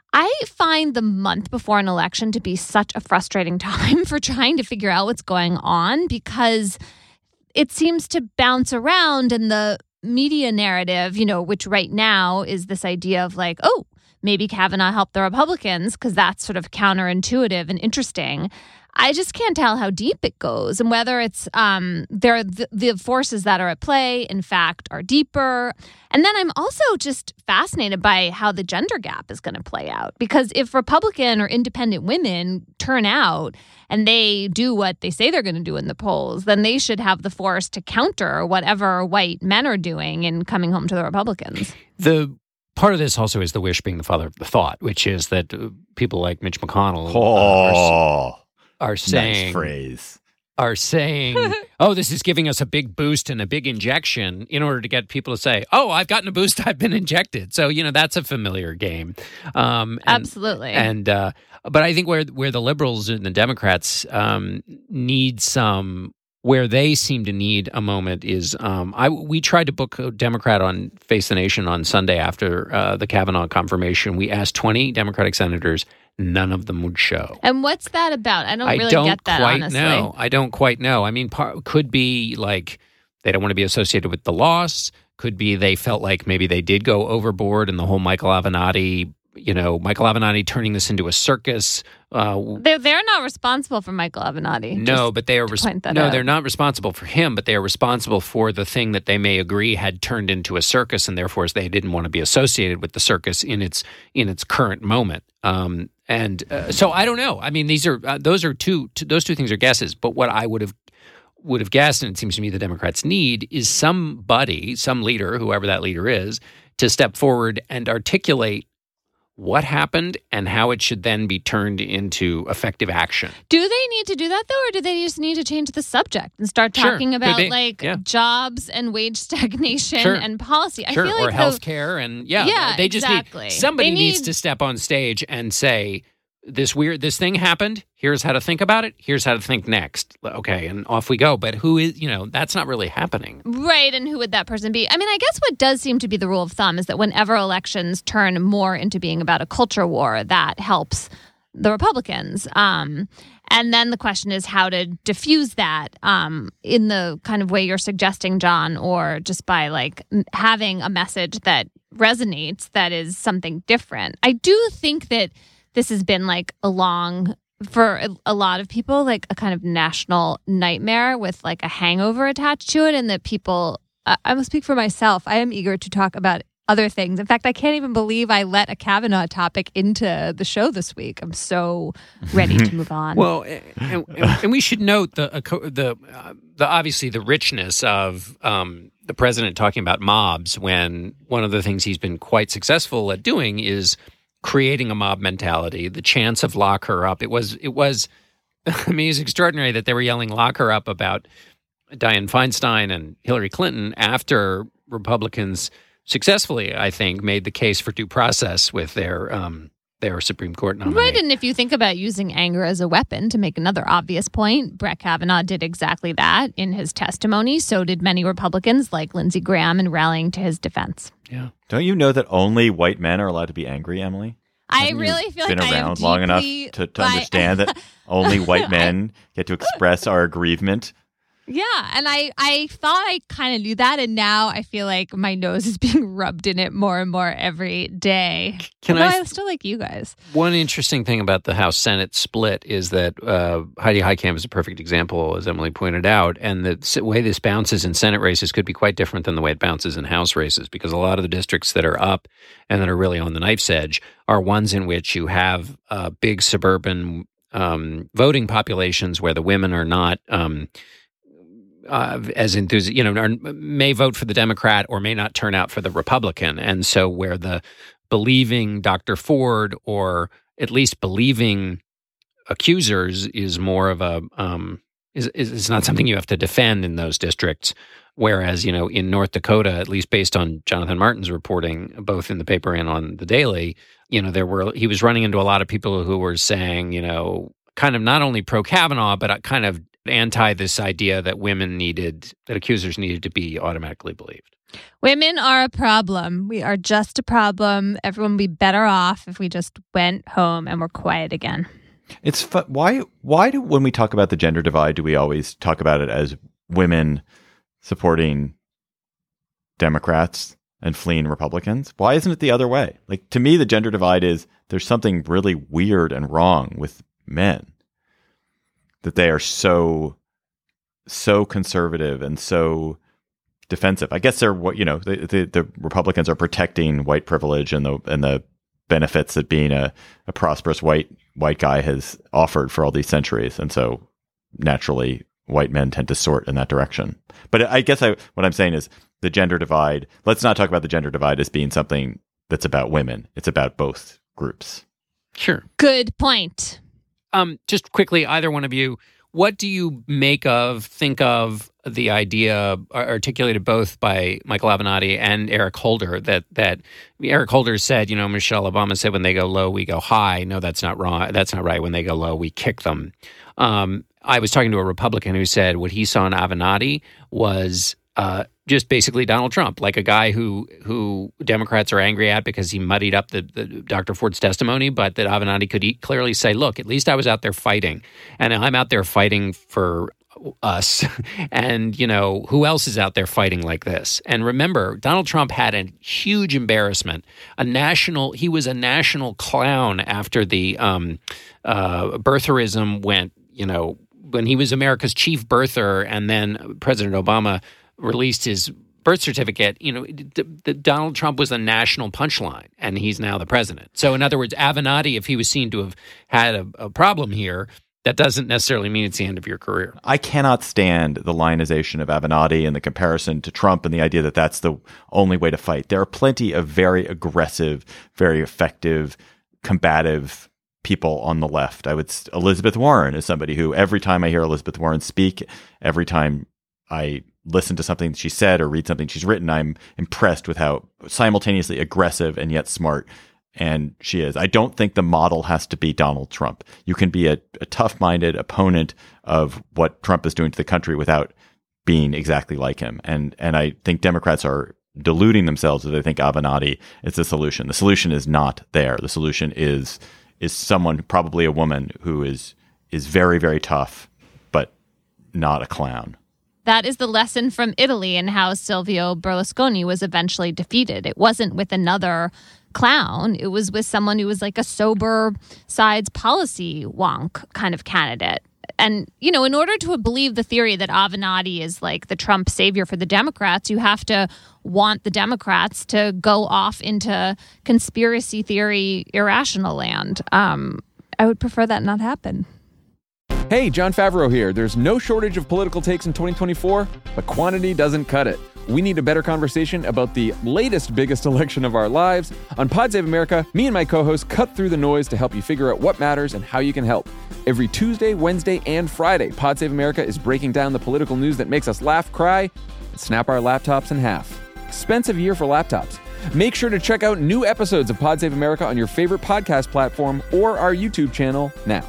Speaker 4: I find the month before an election to be such a frustrating time for trying to figure out what's going on because it seems to bounce around and the media narrative, you know, which right now is this idea of like, oh, maybe Kavanaugh helped the Republicans because that's sort of counterintuitive and interesting. I just can't tell how deep it goes and whether it's um, there the, the forces that are at play, in fact, are deeper. And then I'm also just fascinated by how the gender gap is going to play out. Because if Republican or independent women turn out and they do what they say they're going to do in the polls, then they should have the force to counter whatever white men are doing in coming home to the Republicans.
Speaker 3: The part of this also is the wish being the father of the thought, which is that uh, people like Mitch McConnell
Speaker 2: oh.
Speaker 3: uh, are, are saying,
Speaker 2: nice phrase.
Speaker 3: are saying, oh, this is giving us a big boost and a big injection in order to get people to say, oh, I've gotten a boost, I've been injected. So, you know, that's a familiar game. Um, and,
Speaker 4: Absolutely.
Speaker 3: And, uh, but I think where, where the liberals and the Democrats um, need some, where they seem to need a moment is, um, I we tried to book a Democrat on Face the Nation on Sunday after uh, the Kavanaugh confirmation. We asked twenty Democratic senators. None of them would show.
Speaker 4: And what's that about? I don't
Speaker 3: I
Speaker 4: really
Speaker 3: don't
Speaker 4: get that,
Speaker 3: quite
Speaker 4: honestly.
Speaker 3: know. I don't quite know. I mean, part, could be like they don't want to be associated with the loss. Could be they felt like maybe they did go overboard and the whole Michael Avenatti, you know, Michael Avenatti turning this into a circus. Uh,
Speaker 4: they're, they're not responsible for Michael Avenatti.
Speaker 3: no, but they are res- no,
Speaker 4: out.
Speaker 3: they're not responsible for him, but they are responsible for the thing that they may agree had turned into a circus, and therefore they didn't want to be associated with the circus in its in its current moment. Um, and uh, so I don't know. I mean, these are uh, those are two, two those two things are guesses. But what I would have would have guessed, and it seems to me the Democrats need, is somebody, some leader, whoever that leader is, to step forward and articulate what happened and how it should then be turned into effective action.
Speaker 4: Do they need to do that, though, or do they just need to change the subject and start
Speaker 3: Sure,
Speaker 4: talking
Speaker 3: could
Speaker 4: about,
Speaker 3: be.
Speaker 4: like,
Speaker 3: Yeah.
Speaker 4: jobs and wage stagnation
Speaker 3: Sure.
Speaker 4: and policy?
Speaker 3: Sure,
Speaker 4: I feel
Speaker 3: or
Speaker 4: like
Speaker 3: health
Speaker 4: the,
Speaker 3: care. And yeah,
Speaker 4: Yeah,
Speaker 3: they just
Speaker 4: exactly.
Speaker 3: need, somebody
Speaker 4: They
Speaker 3: needs
Speaker 4: need-
Speaker 3: to step on stage and say, this weird, this thing happened. Here's how to think about it. Here's how to think next. Okay, and off we go. But who is, you know, that's not really happening.
Speaker 4: Right, and who would that person be? I mean, I guess what does seem to be the rule of thumb is that whenever elections turn more into being about a culture war, that helps the Republicans. Um, and then the question is how to diffuse that um, in the kind of way you're suggesting, John, or just by like m- having a message that resonates, that is something different. I do think that this has been like a long, for a, a lot of people, like a kind of national nightmare with like a hangover attached to it. And that people, I, I will speak for myself, I am eager to talk about other things. In fact, I can't even believe I let a Kavanaugh topic into the show this week. I'm so ready to move on.
Speaker 3: Well, and, and, and we should note the uh, co- the uh, the obviously the richness of um, the president talking about mobs when one of the things he's been quite successful at doing is creating a mob mentality, the chance of lock her up. It was, it was, I mean, it's extraordinary that they were yelling lock her up about Dianne Feinstein and Hillary Clinton after Republicans successfully, I think, made the case for due process with their um, their Supreme Court nominee.
Speaker 4: Right, and if you think about using anger as a weapon, to make another obvious point, Brett Kavanaugh did exactly that in his testimony. So did many Republicans like Lindsey Graham in rallying to his defense.
Speaker 3: Yeah.
Speaker 2: Don't you know that only white men are alled to be angry, Emily?
Speaker 4: I
Speaker 2: Haven't you
Speaker 4: really feel
Speaker 2: been
Speaker 4: like I am
Speaker 2: around long enough
Speaker 4: deeply-
Speaker 2: to, to
Speaker 4: I-
Speaker 2: understand that only white men get to express our aggrievement.
Speaker 4: Yeah, and I, I thought I kind of knew that, and now I feel like my nose is being rubbed in it more and more every day.
Speaker 3: Can
Speaker 4: Although
Speaker 3: I-
Speaker 4: I still like you guys.
Speaker 3: One interesting thing about the House-Senate split is that uh, Heidi Heitkamp is a perfect example, as Emily pointed out, and the s- way this bounces in Senate races could be quite different than the way it bounces in House races, because a lot of the districts that are up and that are really on the knife's edge are ones in which you have uh, big suburban um, voting populations where the women are not um, uh, as enthusiastic, you know, are, may vote for the Democrat or may not turn out for the Republican. And so where the believing Doctor Ford or at least believing accusers is more of a um, is is not something you have to defend in those districts. Whereas, you know, in North Dakota, at least based on Jonathan Martin's reporting, both in the paper and on the Daily, you know, there were he was running into a lot of people who were saying, you know, kind of not only pro Kavanaugh, but kind of anti this idea that women needed, that accusers needed to be automatically believed.
Speaker 4: Women are a problem. We are just a problem. Everyone would be better off if we just went home and were quiet again.
Speaker 2: It's fu- why why do when we talk about the gender divide, do we always talk about it as women supporting Democrats and fleeing Republicans? Why isn't it the other way? Like, to me, the gender divide is there's something really weird and wrong with men, that they are so so conservative and so defensive. I guess they're what you know the, the the Republicans are protecting white privilege and the and the benefits that being a, a prosperous white white guy has offered for all these centuries, and so naturally white men tend to sort in that direction. But I guess I what I'm saying is the gender divide. Let's not talk about the gender divide as being something that's about women. It's about both groups.
Speaker 3: Sure.
Speaker 4: Good point.
Speaker 3: Um, just quickly, either one of you, what do you make of, think of the idea articulated both by Michael Avenatti and Eric Holder that that Eric Holder said, you know, Michelle Obama said when they go low, we go high. No, that's not wrong. That's not right. When they go low, we kick them. Um, I was talking to a Republican who said what he saw in Avenatti was uh, just basically Donald Trump, like a guy who who Democrats are angry at because he muddied up the, the Doctor Ford's testimony, but that Avenatti could eat, clearly say, look, at least I was out there fighting, and I'm out there fighting for us. And, you know, who else is out there fighting like this? And remember, Donald Trump had a huge embarrassment, a national, he was a national clown after the um, uh, birtherism went, you know, when he was America's chief birther and then President Obama released his birth certificate, you know, d- d- Donald Trump was a national punchline, and he's now the president. So in other words, Avenatti, if he was seen to have had a, a problem here, that doesn't necessarily mean it's the end of your career.
Speaker 2: I cannot stand the lionization of Avenatti and the comparison to Trump and the idea that that's the only way to fight. There are plenty of very aggressive, very effective, combative people on the left. I would Elizabeth Warren is somebody who every time I hear Elizabeth Warren speak, every time I listen to something she said or read something she's written, I'm impressed with how simultaneously aggressive and yet smart and she is. I don't think the model has to be Donald Trump. You can be a, a tough-minded opponent of what Trump is doing to the country without being exactly like him. And and I think Democrats are deluding themselves if they think Avenatti is the solution. The solution is not there. The solution is is someone, probably a woman, who is is very, very tough, but not a clown.
Speaker 4: That is the lesson from Italy and how Silvio Berlusconi was eventually defeated. It wasn't with another clown. It was with someone who was like a sober sides policy wonk kind of candidate. And, you know, in order to believe the theory that Avenatti is like the Trump savior for the Democrats, you have to want the Democrats to go off into conspiracy theory, irrational land. Um, I would prefer that not happen.
Speaker 5: Hey, Jon Favreau here. There's no shortage of political takes in twenty twenty-four, but quantity doesn't cut it. We need a better conversation about the latest, biggest election of our lives. On Pod Save America, me and my co-hosts cut through the noise to help you figure out what matters and how you can help. Every Tuesday, Wednesday, and Friday, Pod Save America is breaking down the political news that makes us laugh, cry, and snap our laptops in half. Expensive year for laptops. Make sure to check out new episodes of Pod Save America on your favorite podcast platform or our YouTube channel now.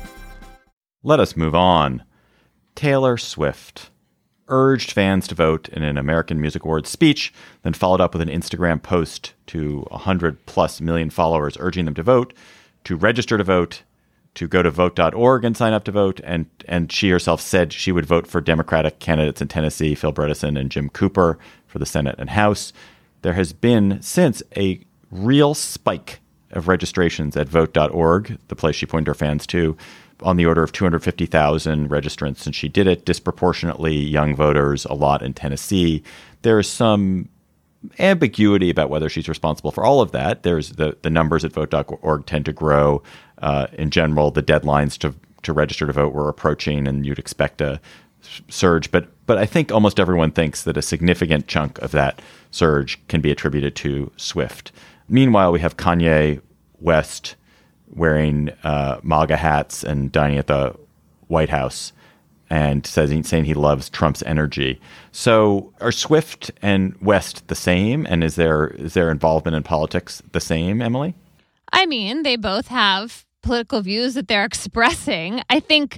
Speaker 2: Let us move on. Taylor Swift urged fans to vote in an American Music Awards speech, then followed up with an Instagram post to one hundred plus million followers urging them to vote, to register to vote, to go to vote dot org and sign up to vote. And, and she herself said she would vote for Democratic candidates in Tennessee, Phil Bredesen and Jim Cooper, for the Senate and House. There has been since a real spike of registrations at vote dot org, the place she pointed her fans to, on the order of two hundred fifty thousand registrants since she did it, disproportionately young voters, a lot in Tennessee. There is some ambiguity about whether she's responsible for all of that. There's the, the numbers at vote dot org tend to grow. Uh, in general, the deadlines to to register to vote were approaching, and you'd expect a surge. But but I think almost everyone thinks that a significant chunk of that surge can be attributed to Swift. Meanwhile, we have Kanye West wearing uh, MAGA hats and dining at the White House and says, saying he loves Trump's energy. So are Swift and West the same? And is their is their involvement in politics the same, Emily?
Speaker 4: I mean, they both have political views that they're expressing. I think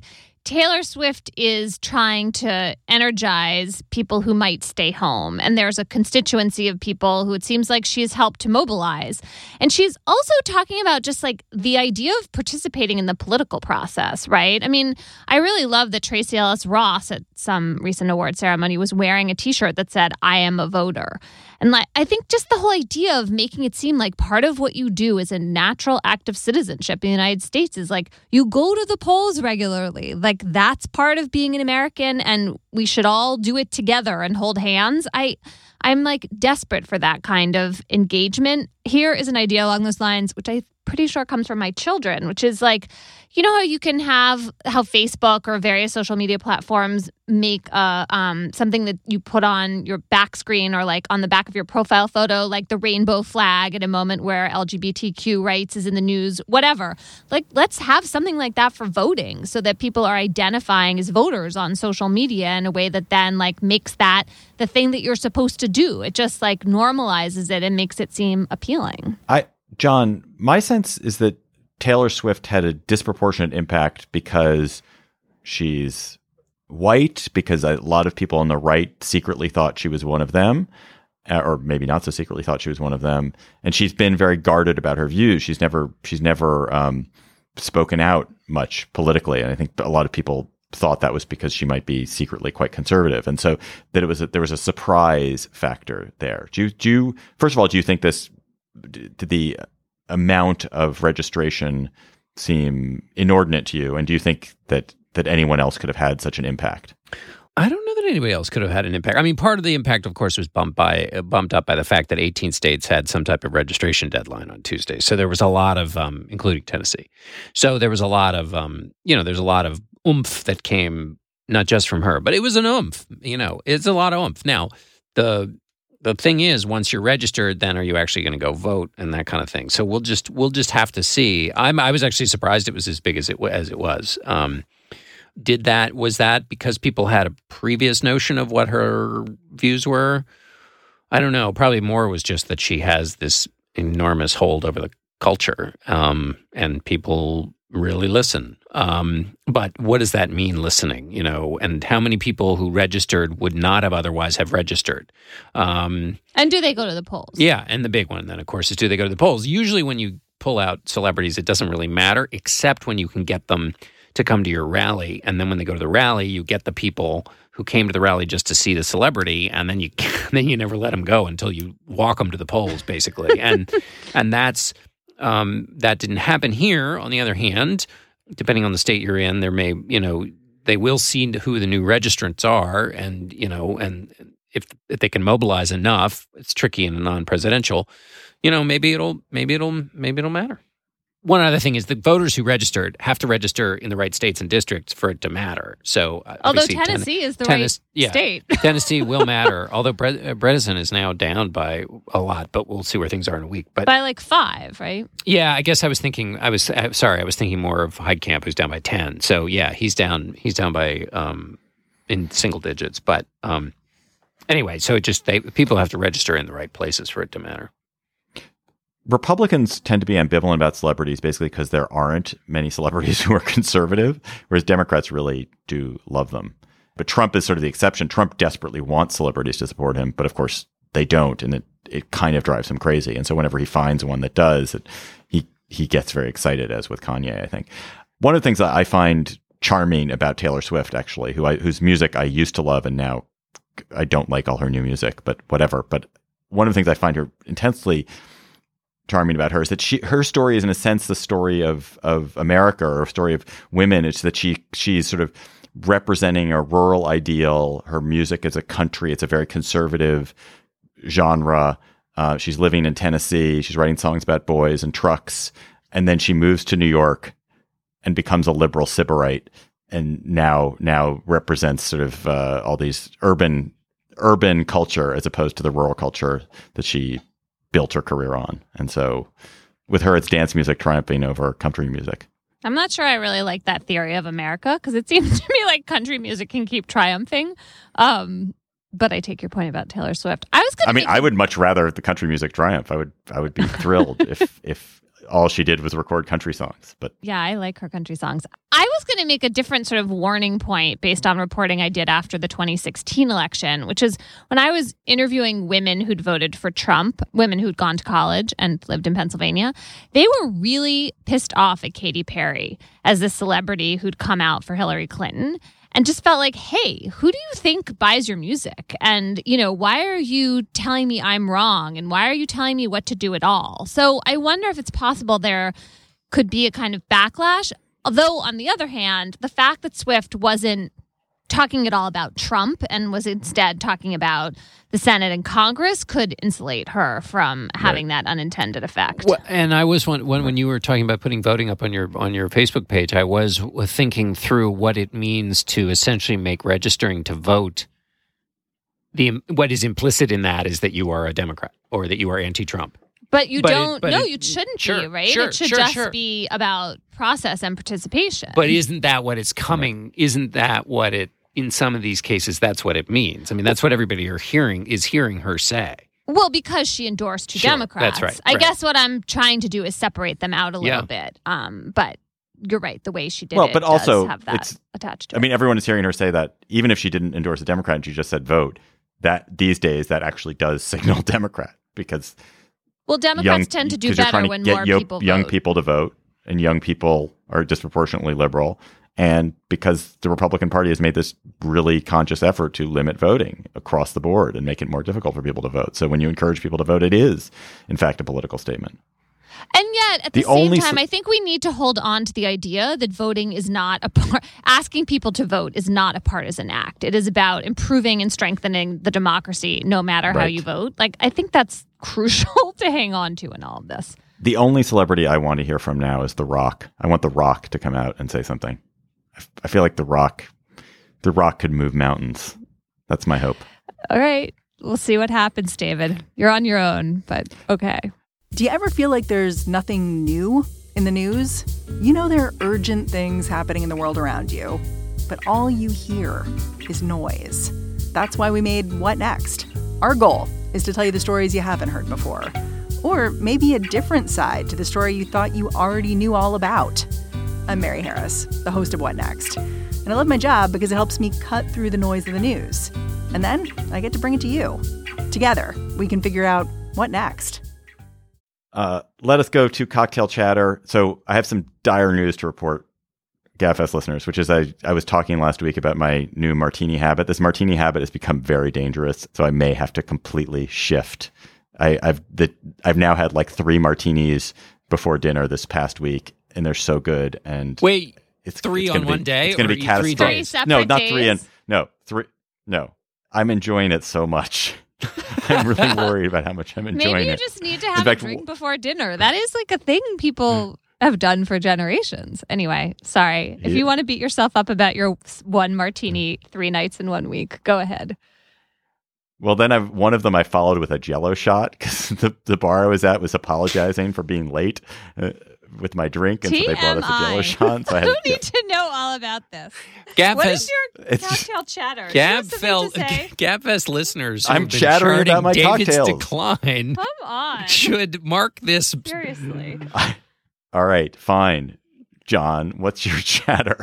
Speaker 4: Taylor Swift is trying to energize people who might stay home. And there's a constituency of people who it seems like she's helped to mobilize. And she's also talking about just like the idea of participating in the political process, right? I mean, I really love that Tracy Ellis Ross at some recent award ceremony was wearing a T-shirt that said, "I am a voter." And like, I think just the whole idea of making it seem like part of what you do is a natural act of citizenship in the United States is like you go to the polls regularly. Like that's part of being an American, and we should all do it together and hold hands. I, I'm like desperate for that kind of engagement. Here is an idea along those lines, which I'm pretty sure comes from my children, which is like, you know how you can have how Facebook or various social media platforms make a, um, something that you put on your back screen or like on the back of your profile photo, like the rainbow flag at a moment where L G B T Q rights is in the news, whatever. Like, let's have something like that for voting so that people are identifying as voters on social media in a way that then like makes that the thing that you're supposed to do. It just like normalizes it and makes it seem appealing.
Speaker 2: I, John, my sense is that Taylor Swift had a disproportionate impact because she's white, because a lot of people on the right secretly thought she was one of them, or maybe not so secretly thought she was one of them. And she's been very guarded about her views. She's never she's never um, spoken out much politically. And I think a lot of people thought that was because she might be secretly quite conservative. And so that it was a, there was a surprise factor there. Do you, do you, first of all, do you think this, did the amount of registration seem inordinate to you? And do you think that that anyone else could have had such an impact?
Speaker 3: I don't know that anybody else could have had an impact. I mean, part of the impact, of course, was bumped by uh, bumped up by the fact that eighteen states had some type of registration deadline on Tuesday. So there was a lot of, um, including Tennessee. So there was a lot of, um, you know, there's a lot of oomph that came not just from her, but it was an oomph. You know, it's a lot of oomph. Now, the The thing is, once you're registered, then are you actually going to go vote and that kind of thing? So we'll just we'll just have to see. I'm I was actually surprised it was as big as it as it was. Um, did that was that because people had a previous notion of what her views were? I don't know. Probably more was just that she has this enormous hold over the culture, um, and people really listen. Um, but what does that mean, listening, you know, and how many people who registered would not have otherwise have registered? Um,
Speaker 4: and do they go to the polls?
Speaker 3: Yeah. And the big one then, of course, is do they go to the polls? Usually when you pull out celebrities, it doesn't really matter, except when you can get them to come to your rally. And then when they go to the rally, you get the people who came to the rally just to see the celebrity, and then you then you never let them go until you walk them to the polls, basically. and and that's Um, that didn't happen here. On the other hand, depending on the state you're in, there may, you know, they will see who the new registrants are, and, you know, and if, if they can mobilize enough, it's tricky in a non-presidential, you know, maybe it'll, maybe it'll, maybe it'll matter. One other thing is the voters who registered have to register in the right states and districts for it to matter. So,
Speaker 4: although Tennessee ten- is the Tennis- right
Speaker 3: yeah,
Speaker 4: state,
Speaker 3: Tennessee will matter. Although Bre- Bredesen is now down by a lot, but we'll see where things are in a week. But
Speaker 4: by like five, right?
Speaker 3: Yeah, I guess I was thinking. I was uh, sorry. I was thinking more of Heitkamp, who's down by ten. So yeah, he's down. He's down by um, in single digits. But um, anyway, so it just they people have to register in the right places for it to matter.
Speaker 2: Republicans tend to be ambivalent about celebrities basically because there aren't many celebrities who are conservative, whereas Democrats really do love them. But Trump is sort of the exception. Trump desperately wants celebrities to support him, but of course they don't, and it, it kind of drives him crazy. And so whenever he finds one that does, it, he he gets very excited, as with Kanye, I think. One of the things that I find charming about Taylor Swift, actually, who I, whose music I used to love and now I don't like all her new music, but whatever. But one of the things I find her intensely charming about her is that she her story is in a sense the story of of America, or a story of women. It's that she she's sort of representing a rural ideal. Her music is a country. It's a very conservative genre. Uh, she's living in Tennessee. She's writing songs about boys and trucks, and then she moves to New York and becomes a liberal sybarite, and now now represents sort of uh, all these urban urban culture as opposed to the rural culture that she built her career on. And so with her, it's dance music triumphing over country music.
Speaker 4: I'm not sure I really like that theory of America, because it seems to me like country music can keep triumphing. Um, but I take your point about Taylor Swift. I was going
Speaker 2: I mean, I would much rather the country music triumph. I would I would be thrilled if if all she did was record country songs. But
Speaker 4: yeah, I like her country songs. I was going to make a different sort of warning point based on reporting I did after the twenty sixteen election, which is when I was interviewing women who'd voted for Trump, women who'd gone to college and lived in Pennsylvania. They were really pissed off at Katy Perry as the celebrity who'd come out for Hillary Clinton. And just felt like, hey, who do you think buys your music? And, you know, why are you telling me I'm wrong? And why are you telling me what to do at all? So I wonder if it's possible there could be a kind of backlash. Although, on the other hand, the fact that Swift wasn't talking at all about Trump and was instead talking about the Senate and Congress could insulate her from having right. that unintended effect.
Speaker 3: Well, and I was when, when when you were talking about putting voting up on your on your Facebook page, I was thinking through what it means to essentially make registering to vote. The what is implicit in that is that you are a Democrat or that you are anti-Trump.
Speaker 4: But you
Speaker 3: but
Speaker 4: don't.
Speaker 3: It, but
Speaker 4: no,
Speaker 3: it,
Speaker 4: you shouldn't
Speaker 3: sure,
Speaker 4: be, right?
Speaker 3: Sure,
Speaker 4: it should
Speaker 3: sure,
Speaker 4: just
Speaker 3: sure.
Speaker 4: be about process and participation.
Speaker 3: But isn't that what it's coming? Isn't that what it? In some of these cases, that's what it means. I mean, that's what everybody are hearing is hearing her say.
Speaker 4: Well, because she endorsed two
Speaker 3: sure,
Speaker 4: Democrats.
Speaker 3: That's right.
Speaker 4: I
Speaker 3: right.
Speaker 4: guess what I'm trying to do is separate them out a little
Speaker 3: yeah.
Speaker 4: bit. Um, but you're right. The way she did
Speaker 2: well,
Speaker 4: it
Speaker 2: but
Speaker 4: does
Speaker 2: also,
Speaker 4: have that
Speaker 2: it's,
Speaker 4: attached to
Speaker 2: I
Speaker 4: it.
Speaker 2: mean, everyone is hearing her say that even if she didn't endorse a Democrat and she just said vote, that these days that actually does signal Democrat because
Speaker 4: well, Democrats
Speaker 2: young,
Speaker 4: tend to do
Speaker 2: better
Speaker 4: better when
Speaker 2: get
Speaker 4: more
Speaker 2: yo-
Speaker 4: people
Speaker 2: young
Speaker 4: vote.
Speaker 2: people to vote, and young people are disproportionately liberal. And because the Republican Party has made this really conscious effort to limit voting across the board and make it more difficult for people to vote. So when you encourage people to vote, it is, in fact, a political statement.
Speaker 4: And yet, at the,
Speaker 2: The
Speaker 4: same
Speaker 2: only
Speaker 4: time,
Speaker 2: s-
Speaker 4: I think we need to hold on to the idea that voting is not a part, asking people to vote is not a partisan act. It is about improving and strengthening the democracy, no matter how
Speaker 2: Right.
Speaker 4: you vote. Like, I think that's crucial to hang on to in all of this.
Speaker 2: The only celebrity I want to hear from now is The Rock. I want The Rock to come out and say something. I, f- I feel like The Rock, The Rock could move mountains. That's my hope.
Speaker 4: All right. We'll see what happens, David. You're on your own, but okay.
Speaker 6: Do you ever feel like there's nothing new in the news? You know there are urgent things happening in the world around you, but all you hear is noise. That's why we made What Next? Our goal is to tell you the stories you haven't heard before, or maybe a different side to the story you thought you already knew all about. I'm Mary Harris, the host of What Next? And I love my job because it helps me cut through the noise of the news. And then I get to bring it to you. Together, we can figure out what next.
Speaker 2: Uh, let us go to cocktail chatter. So I have some dire news to report, GabFest listeners, which is I, I was talking last week about my new martini habit. This martini habit has become very dangerous, so I may have to completely shift. I, I've the, I've now had like three martinis before dinner this past week, and they're so good. And
Speaker 3: Wait,
Speaker 2: it's
Speaker 3: three
Speaker 2: it's
Speaker 3: on
Speaker 2: gonna
Speaker 3: one
Speaker 2: be,
Speaker 3: day
Speaker 2: It's going to
Speaker 3: or
Speaker 2: be
Speaker 3: three
Speaker 2: catastrophic.
Speaker 3: days?
Speaker 4: Three separate
Speaker 2: No, not
Speaker 4: days?
Speaker 2: three. And no three. No, I'm enjoying it so much. I'm really worried about how much I'm enjoying
Speaker 4: Maybe you
Speaker 2: it.
Speaker 4: just need to have
Speaker 2: fact,
Speaker 4: a drink before dinner. That is like a thing people have done for generations. Anyway, sorry. If
Speaker 2: Yeah.
Speaker 4: you want to beat yourself up about your one martini three nights in one week, go ahead.
Speaker 2: Well, then I've, one of them I followed with a Jell-O shot because the, the bar I was at was apologizing for being late uh, with my drink, and so they brought us a Jell-O shot. So I had
Speaker 4: Who
Speaker 2: to
Speaker 4: need to know all about this?
Speaker 3: Gab
Speaker 4: What
Speaker 3: has
Speaker 4: is your
Speaker 2: It's just-
Speaker 4: cocktail chatter? Do you
Speaker 3: Gab
Speaker 4: have something
Speaker 3: felt
Speaker 4: to say?
Speaker 3: GabFest listeners. who
Speaker 2: I'm
Speaker 3: have been
Speaker 2: chattering
Speaker 3: charting
Speaker 2: about my
Speaker 3: David's
Speaker 2: cocktails.
Speaker 3: decline
Speaker 4: Come on.
Speaker 3: should mark this.
Speaker 4: Seriously.
Speaker 2: All right, fine. John, what's your chatter?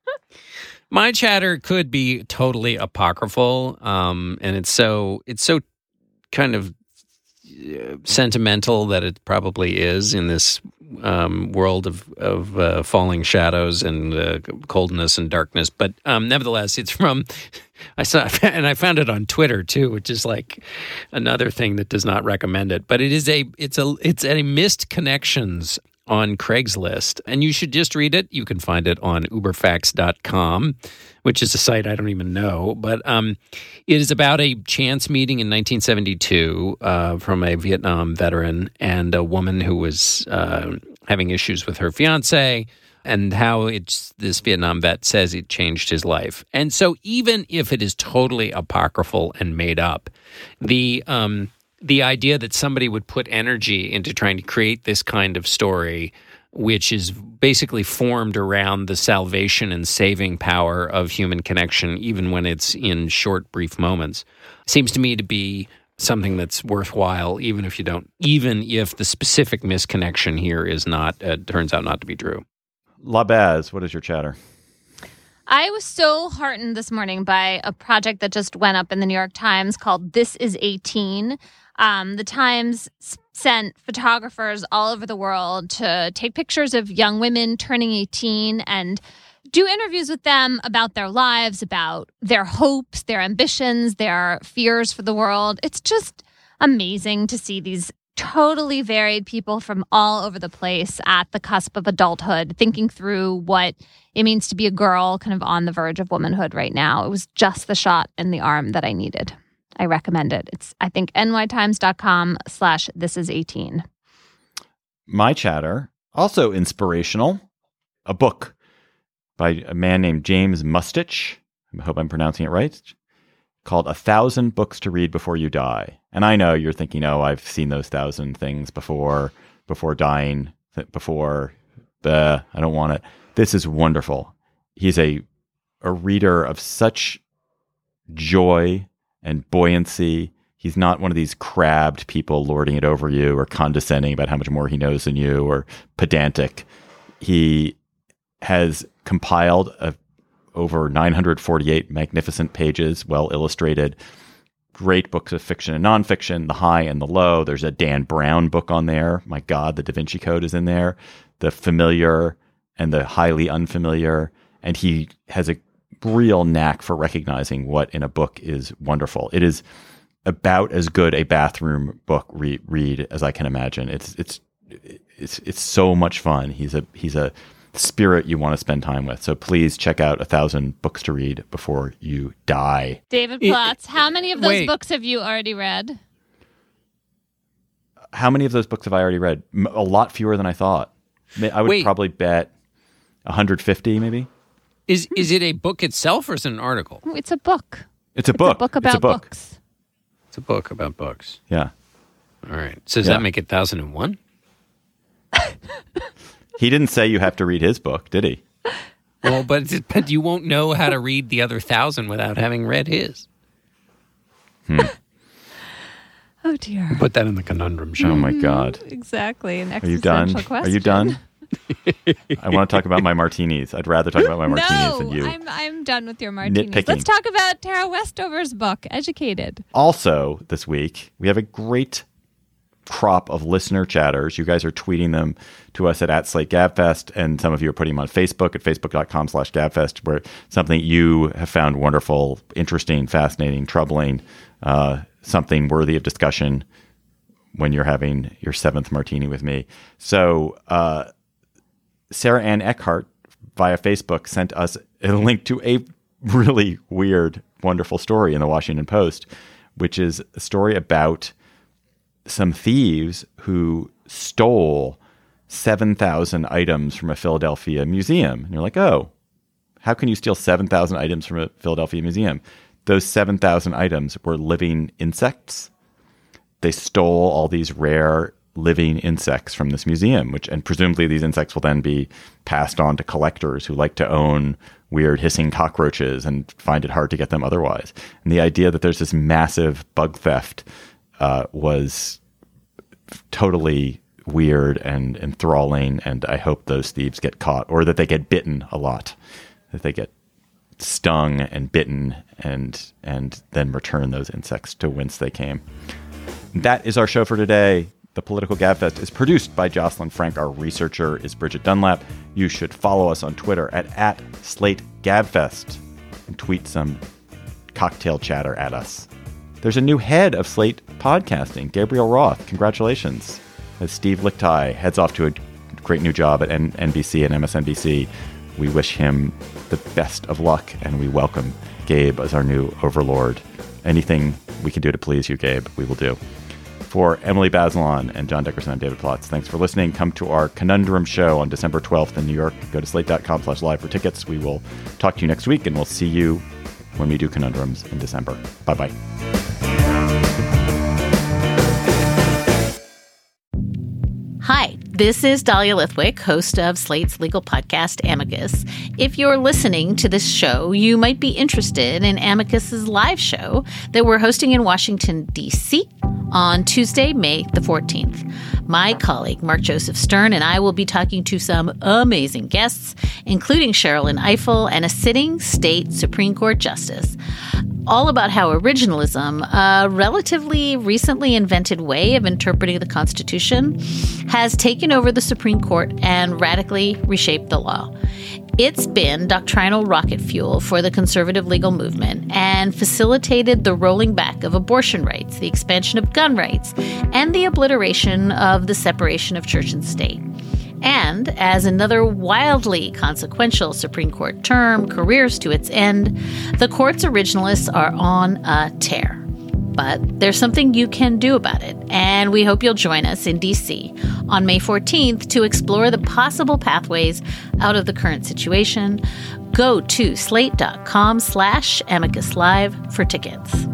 Speaker 3: My chatter could be totally apocryphal, um, and it's so it's so kind of uh, sentimental that it probably is in this um, world of of uh, falling shadows and uh, coldness and darkness. But um, nevertheless, it's from I saw and I found it on Twitter too, which is like another thing that does not recommend it. But it is a it's a it's a missed connections on Craigslist, and you should just read it. You can find it on uberfax dot com, which is a site I don't even know. But um, it is about a chance meeting in nineteen seventy-two uh, from a Vietnam veteran and a woman who was uh, having issues with her fiance, and how it's this Vietnam vet says it changed his life. And so even if it is totally apocryphal and made up, the um, the idea that somebody would put energy into trying to create this kind of story, which is basically formed around the salvation and saving power of human connection, even when it's in short, brief moments, seems to me to be something that's worthwhile, even if you don't, even if the specific misconnection here is not, uh, turns out not to be true.
Speaker 2: Labaz, what is your chatter?
Speaker 4: I was so heartened this morning by a project that just went up in the New York Times called This Is eighteen. Um, the Times sent photographers all over the world to take pictures of young women turning eighteen and do interviews with them about their lives, about their hopes, their ambitions, their fears for the world. It's just amazing to see these totally varied people from all over the place at the cusp of adulthood, thinking through what it means to be a girl kind of on the verge of womanhood right now. It was just the shot in the arm that I needed. I recommend it. It's, I think, nytimes.com slash this is 18.
Speaker 2: My chatter, also inspirational, a book by a man named James Mustich. I hope I'm pronouncing it right. Called A Thousand Books to Read Before You Die. And I know you're thinking, oh, I've seen those thousand things before, before dying, before, the I don't want it. This is wonderful. He's a a reader of such joy and buoyancy. He's not one of these crabbed people lording it over you or condescending about how much more he knows than you or pedantic. He has compiled a over nine hundred forty-eight magnificent pages, well illustrated, great books of fiction and nonfiction, the high and the low. There's a Dan Brown book on there. My God, the Da Vinci Code is in there. The familiar and the highly unfamiliar. And he has a real knack for recognizing what in a book is wonderful. It is about as good a bathroom book re- read as I can imagine. It's it's it's it's so much fun. He's a he's a spirit you want to spend time with. So please check out A Thousand Books to Read Before You Die.
Speaker 4: David Plotz, how many of those
Speaker 3: Wait.
Speaker 4: books have you already read?
Speaker 2: How many of those books have I already read? M- A lot fewer than I thought. I would
Speaker 3: Wait.
Speaker 2: probably bet one hundred fifty maybe.
Speaker 3: Is is it a book itself or is it an article?
Speaker 4: It's a book.
Speaker 2: It's a
Speaker 4: It's
Speaker 2: book.
Speaker 4: a book about
Speaker 2: it's a book.
Speaker 4: books.
Speaker 3: It's a book about books.
Speaker 2: Yeah.
Speaker 3: All right. So does
Speaker 2: Yeah.
Speaker 3: that make it one thousand one?
Speaker 2: He didn't say you have to read his book, did he?
Speaker 3: Well, but, but you won't know how to read the other thousand without having read his.
Speaker 4: Oh, dear.
Speaker 3: Put that in the conundrum show.
Speaker 2: Oh my God.
Speaker 4: Exactly. An
Speaker 2: Are you done?
Speaker 4: existential question.
Speaker 2: Are you done? I want to talk about my martinis. I'd rather talk about my martinis
Speaker 4: No,
Speaker 2: than you.
Speaker 4: I'm, I'm done with your martinis.
Speaker 2: Nitpicking.
Speaker 4: Let's talk about Tara Westover's book, Educated.
Speaker 2: Also, this week, we have a great crop of listener chatters. You guys are tweeting them to us at, at Slate Gabfest, and some of you are putting them on Facebook at facebook.com slash Gabfest, where something you have found wonderful, interesting, fascinating, troubling, uh, something worthy of discussion when you're having your seventh martini with me. So uh, Sarah Ann Eckhart via Facebook sent us a link to a really weird, wonderful story in the Washington Post, which is a story about some thieves who stole seven thousand items from a Philadelphia museum. And you're like, oh, how can you steal seven thousand items from a Philadelphia museum? Those seven thousand items were living insects. They stole all these rare living insects from this museum, which, and presumably these insects will then be passed on to collectors who like to own weird hissing cockroaches and find it hard to get them otherwise. And the idea that there's this massive bug theft uh, was totally weird and enthralling. And I hope those thieves get caught, or that they get bitten a lot, that they get stung and bitten and and then return those insects to whence they came. That is our show for today. The Political Gabfest is produced by Jocelyn Frank. Our researcher is Bridget Dunlap. You should follow us on Twitter at, at Slate Gabfest and tweet some cocktail chatter at us. There's a new head of Slate podcasting, Gabriel Roth. Congratulations. As Steve Lickteig heads off to a great new job at N- NBC and M S N B C, we wish him the best of luck, and we welcome Gabe as our new overlord. Anything we can do to please you, Gabe, we will do. For Emily Bazelon and John Dickerson, I'm David Plotz. Thanks for listening. Come to our Conundrum show on December twelfth in New York. Go to slate.com slash live for tickets. We will talk to you next week, and we'll see you when we do Conundrums in December. Bye-bye.
Speaker 7: Hi, This is Dahlia Lithwick, host of Slate's legal podcast, Amicus. If you're listening to this show, you might be interested in Amicus's live show that we're hosting in Washington, D C on Tuesday, May the fourteenth. My colleague, Mark Joseph Stern, and I will be talking to some amazing guests, including Sherrilyn Ifill and a sitting state Supreme Court justice, all about how originalism, a relatively recently invented way of interpreting the Constitution, has taken over the Supreme Court and radically reshaped the law. It's been doctrinal rocket fuel for the conservative legal movement and facilitated the rolling back of abortion rights, the expansion of gun rights, and the obliteration of the separation of church and state. And as another wildly consequential Supreme Court term careers to its end, the court's originalists are on a tear. But there's something you can do about it, and we hope you'll join us in D C on May fourteenth to explore the possible pathways out of the current situation. Go to slate.com slash amicus live for tickets.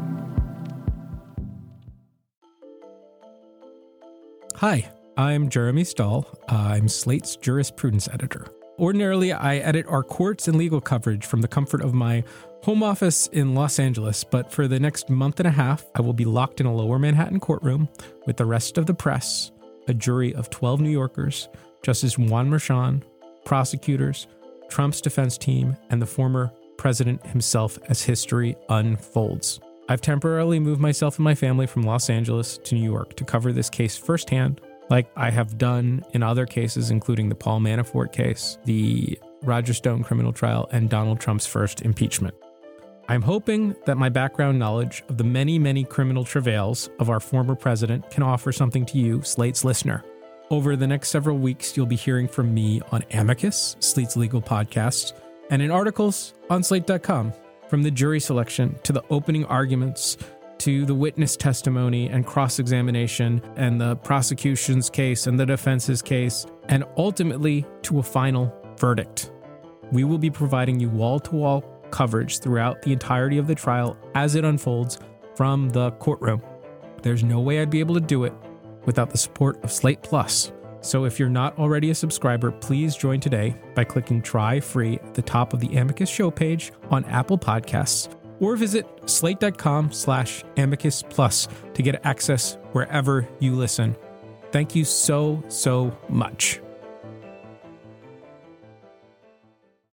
Speaker 8: Hi, I'm Jeremy Stahl. Uh, I'm Slate's jurisprudence editor. Ordinarily, I edit our courts and legal coverage from the comfort of my home office in Los Angeles, but for the next month and a half, I will be locked in a lower Manhattan courtroom with the rest of the press, a jury of twelve New Yorkers, Justice Juan Merchan, prosecutors, Trump's defense team, and the former president himself as history unfolds. I've temporarily moved myself and my family from Los Angeles to New York to cover this case firsthand, like I have done in other cases, including the Paul Manafort case, the Roger Stone criminal trial, and Donald Trump's first impeachment. I'm hoping that my background knowledge of the many, many criminal travails of our former president can offer something to you, Slate's listener. Over the next several weeks, you'll be hearing from me on Amicus, Slate's legal podcast, and in articles on slate dot com. From the jury selection to the opening arguments to the witness testimony and cross-examination and the prosecution's case and the defense's case, and ultimately to a final verdict. We will be providing you wall-to-wall coverage throughout the entirety of the trial as it unfolds from the courtroom. There's no way I'd be able to do it without the support of Slate Plus. So if you're not already a subscriber, please join today by clicking Try Free at the top of the Amicus show page on Apple Podcasts, or visit slate.com slash amicus plus to get access wherever you listen. Thank you so, so much.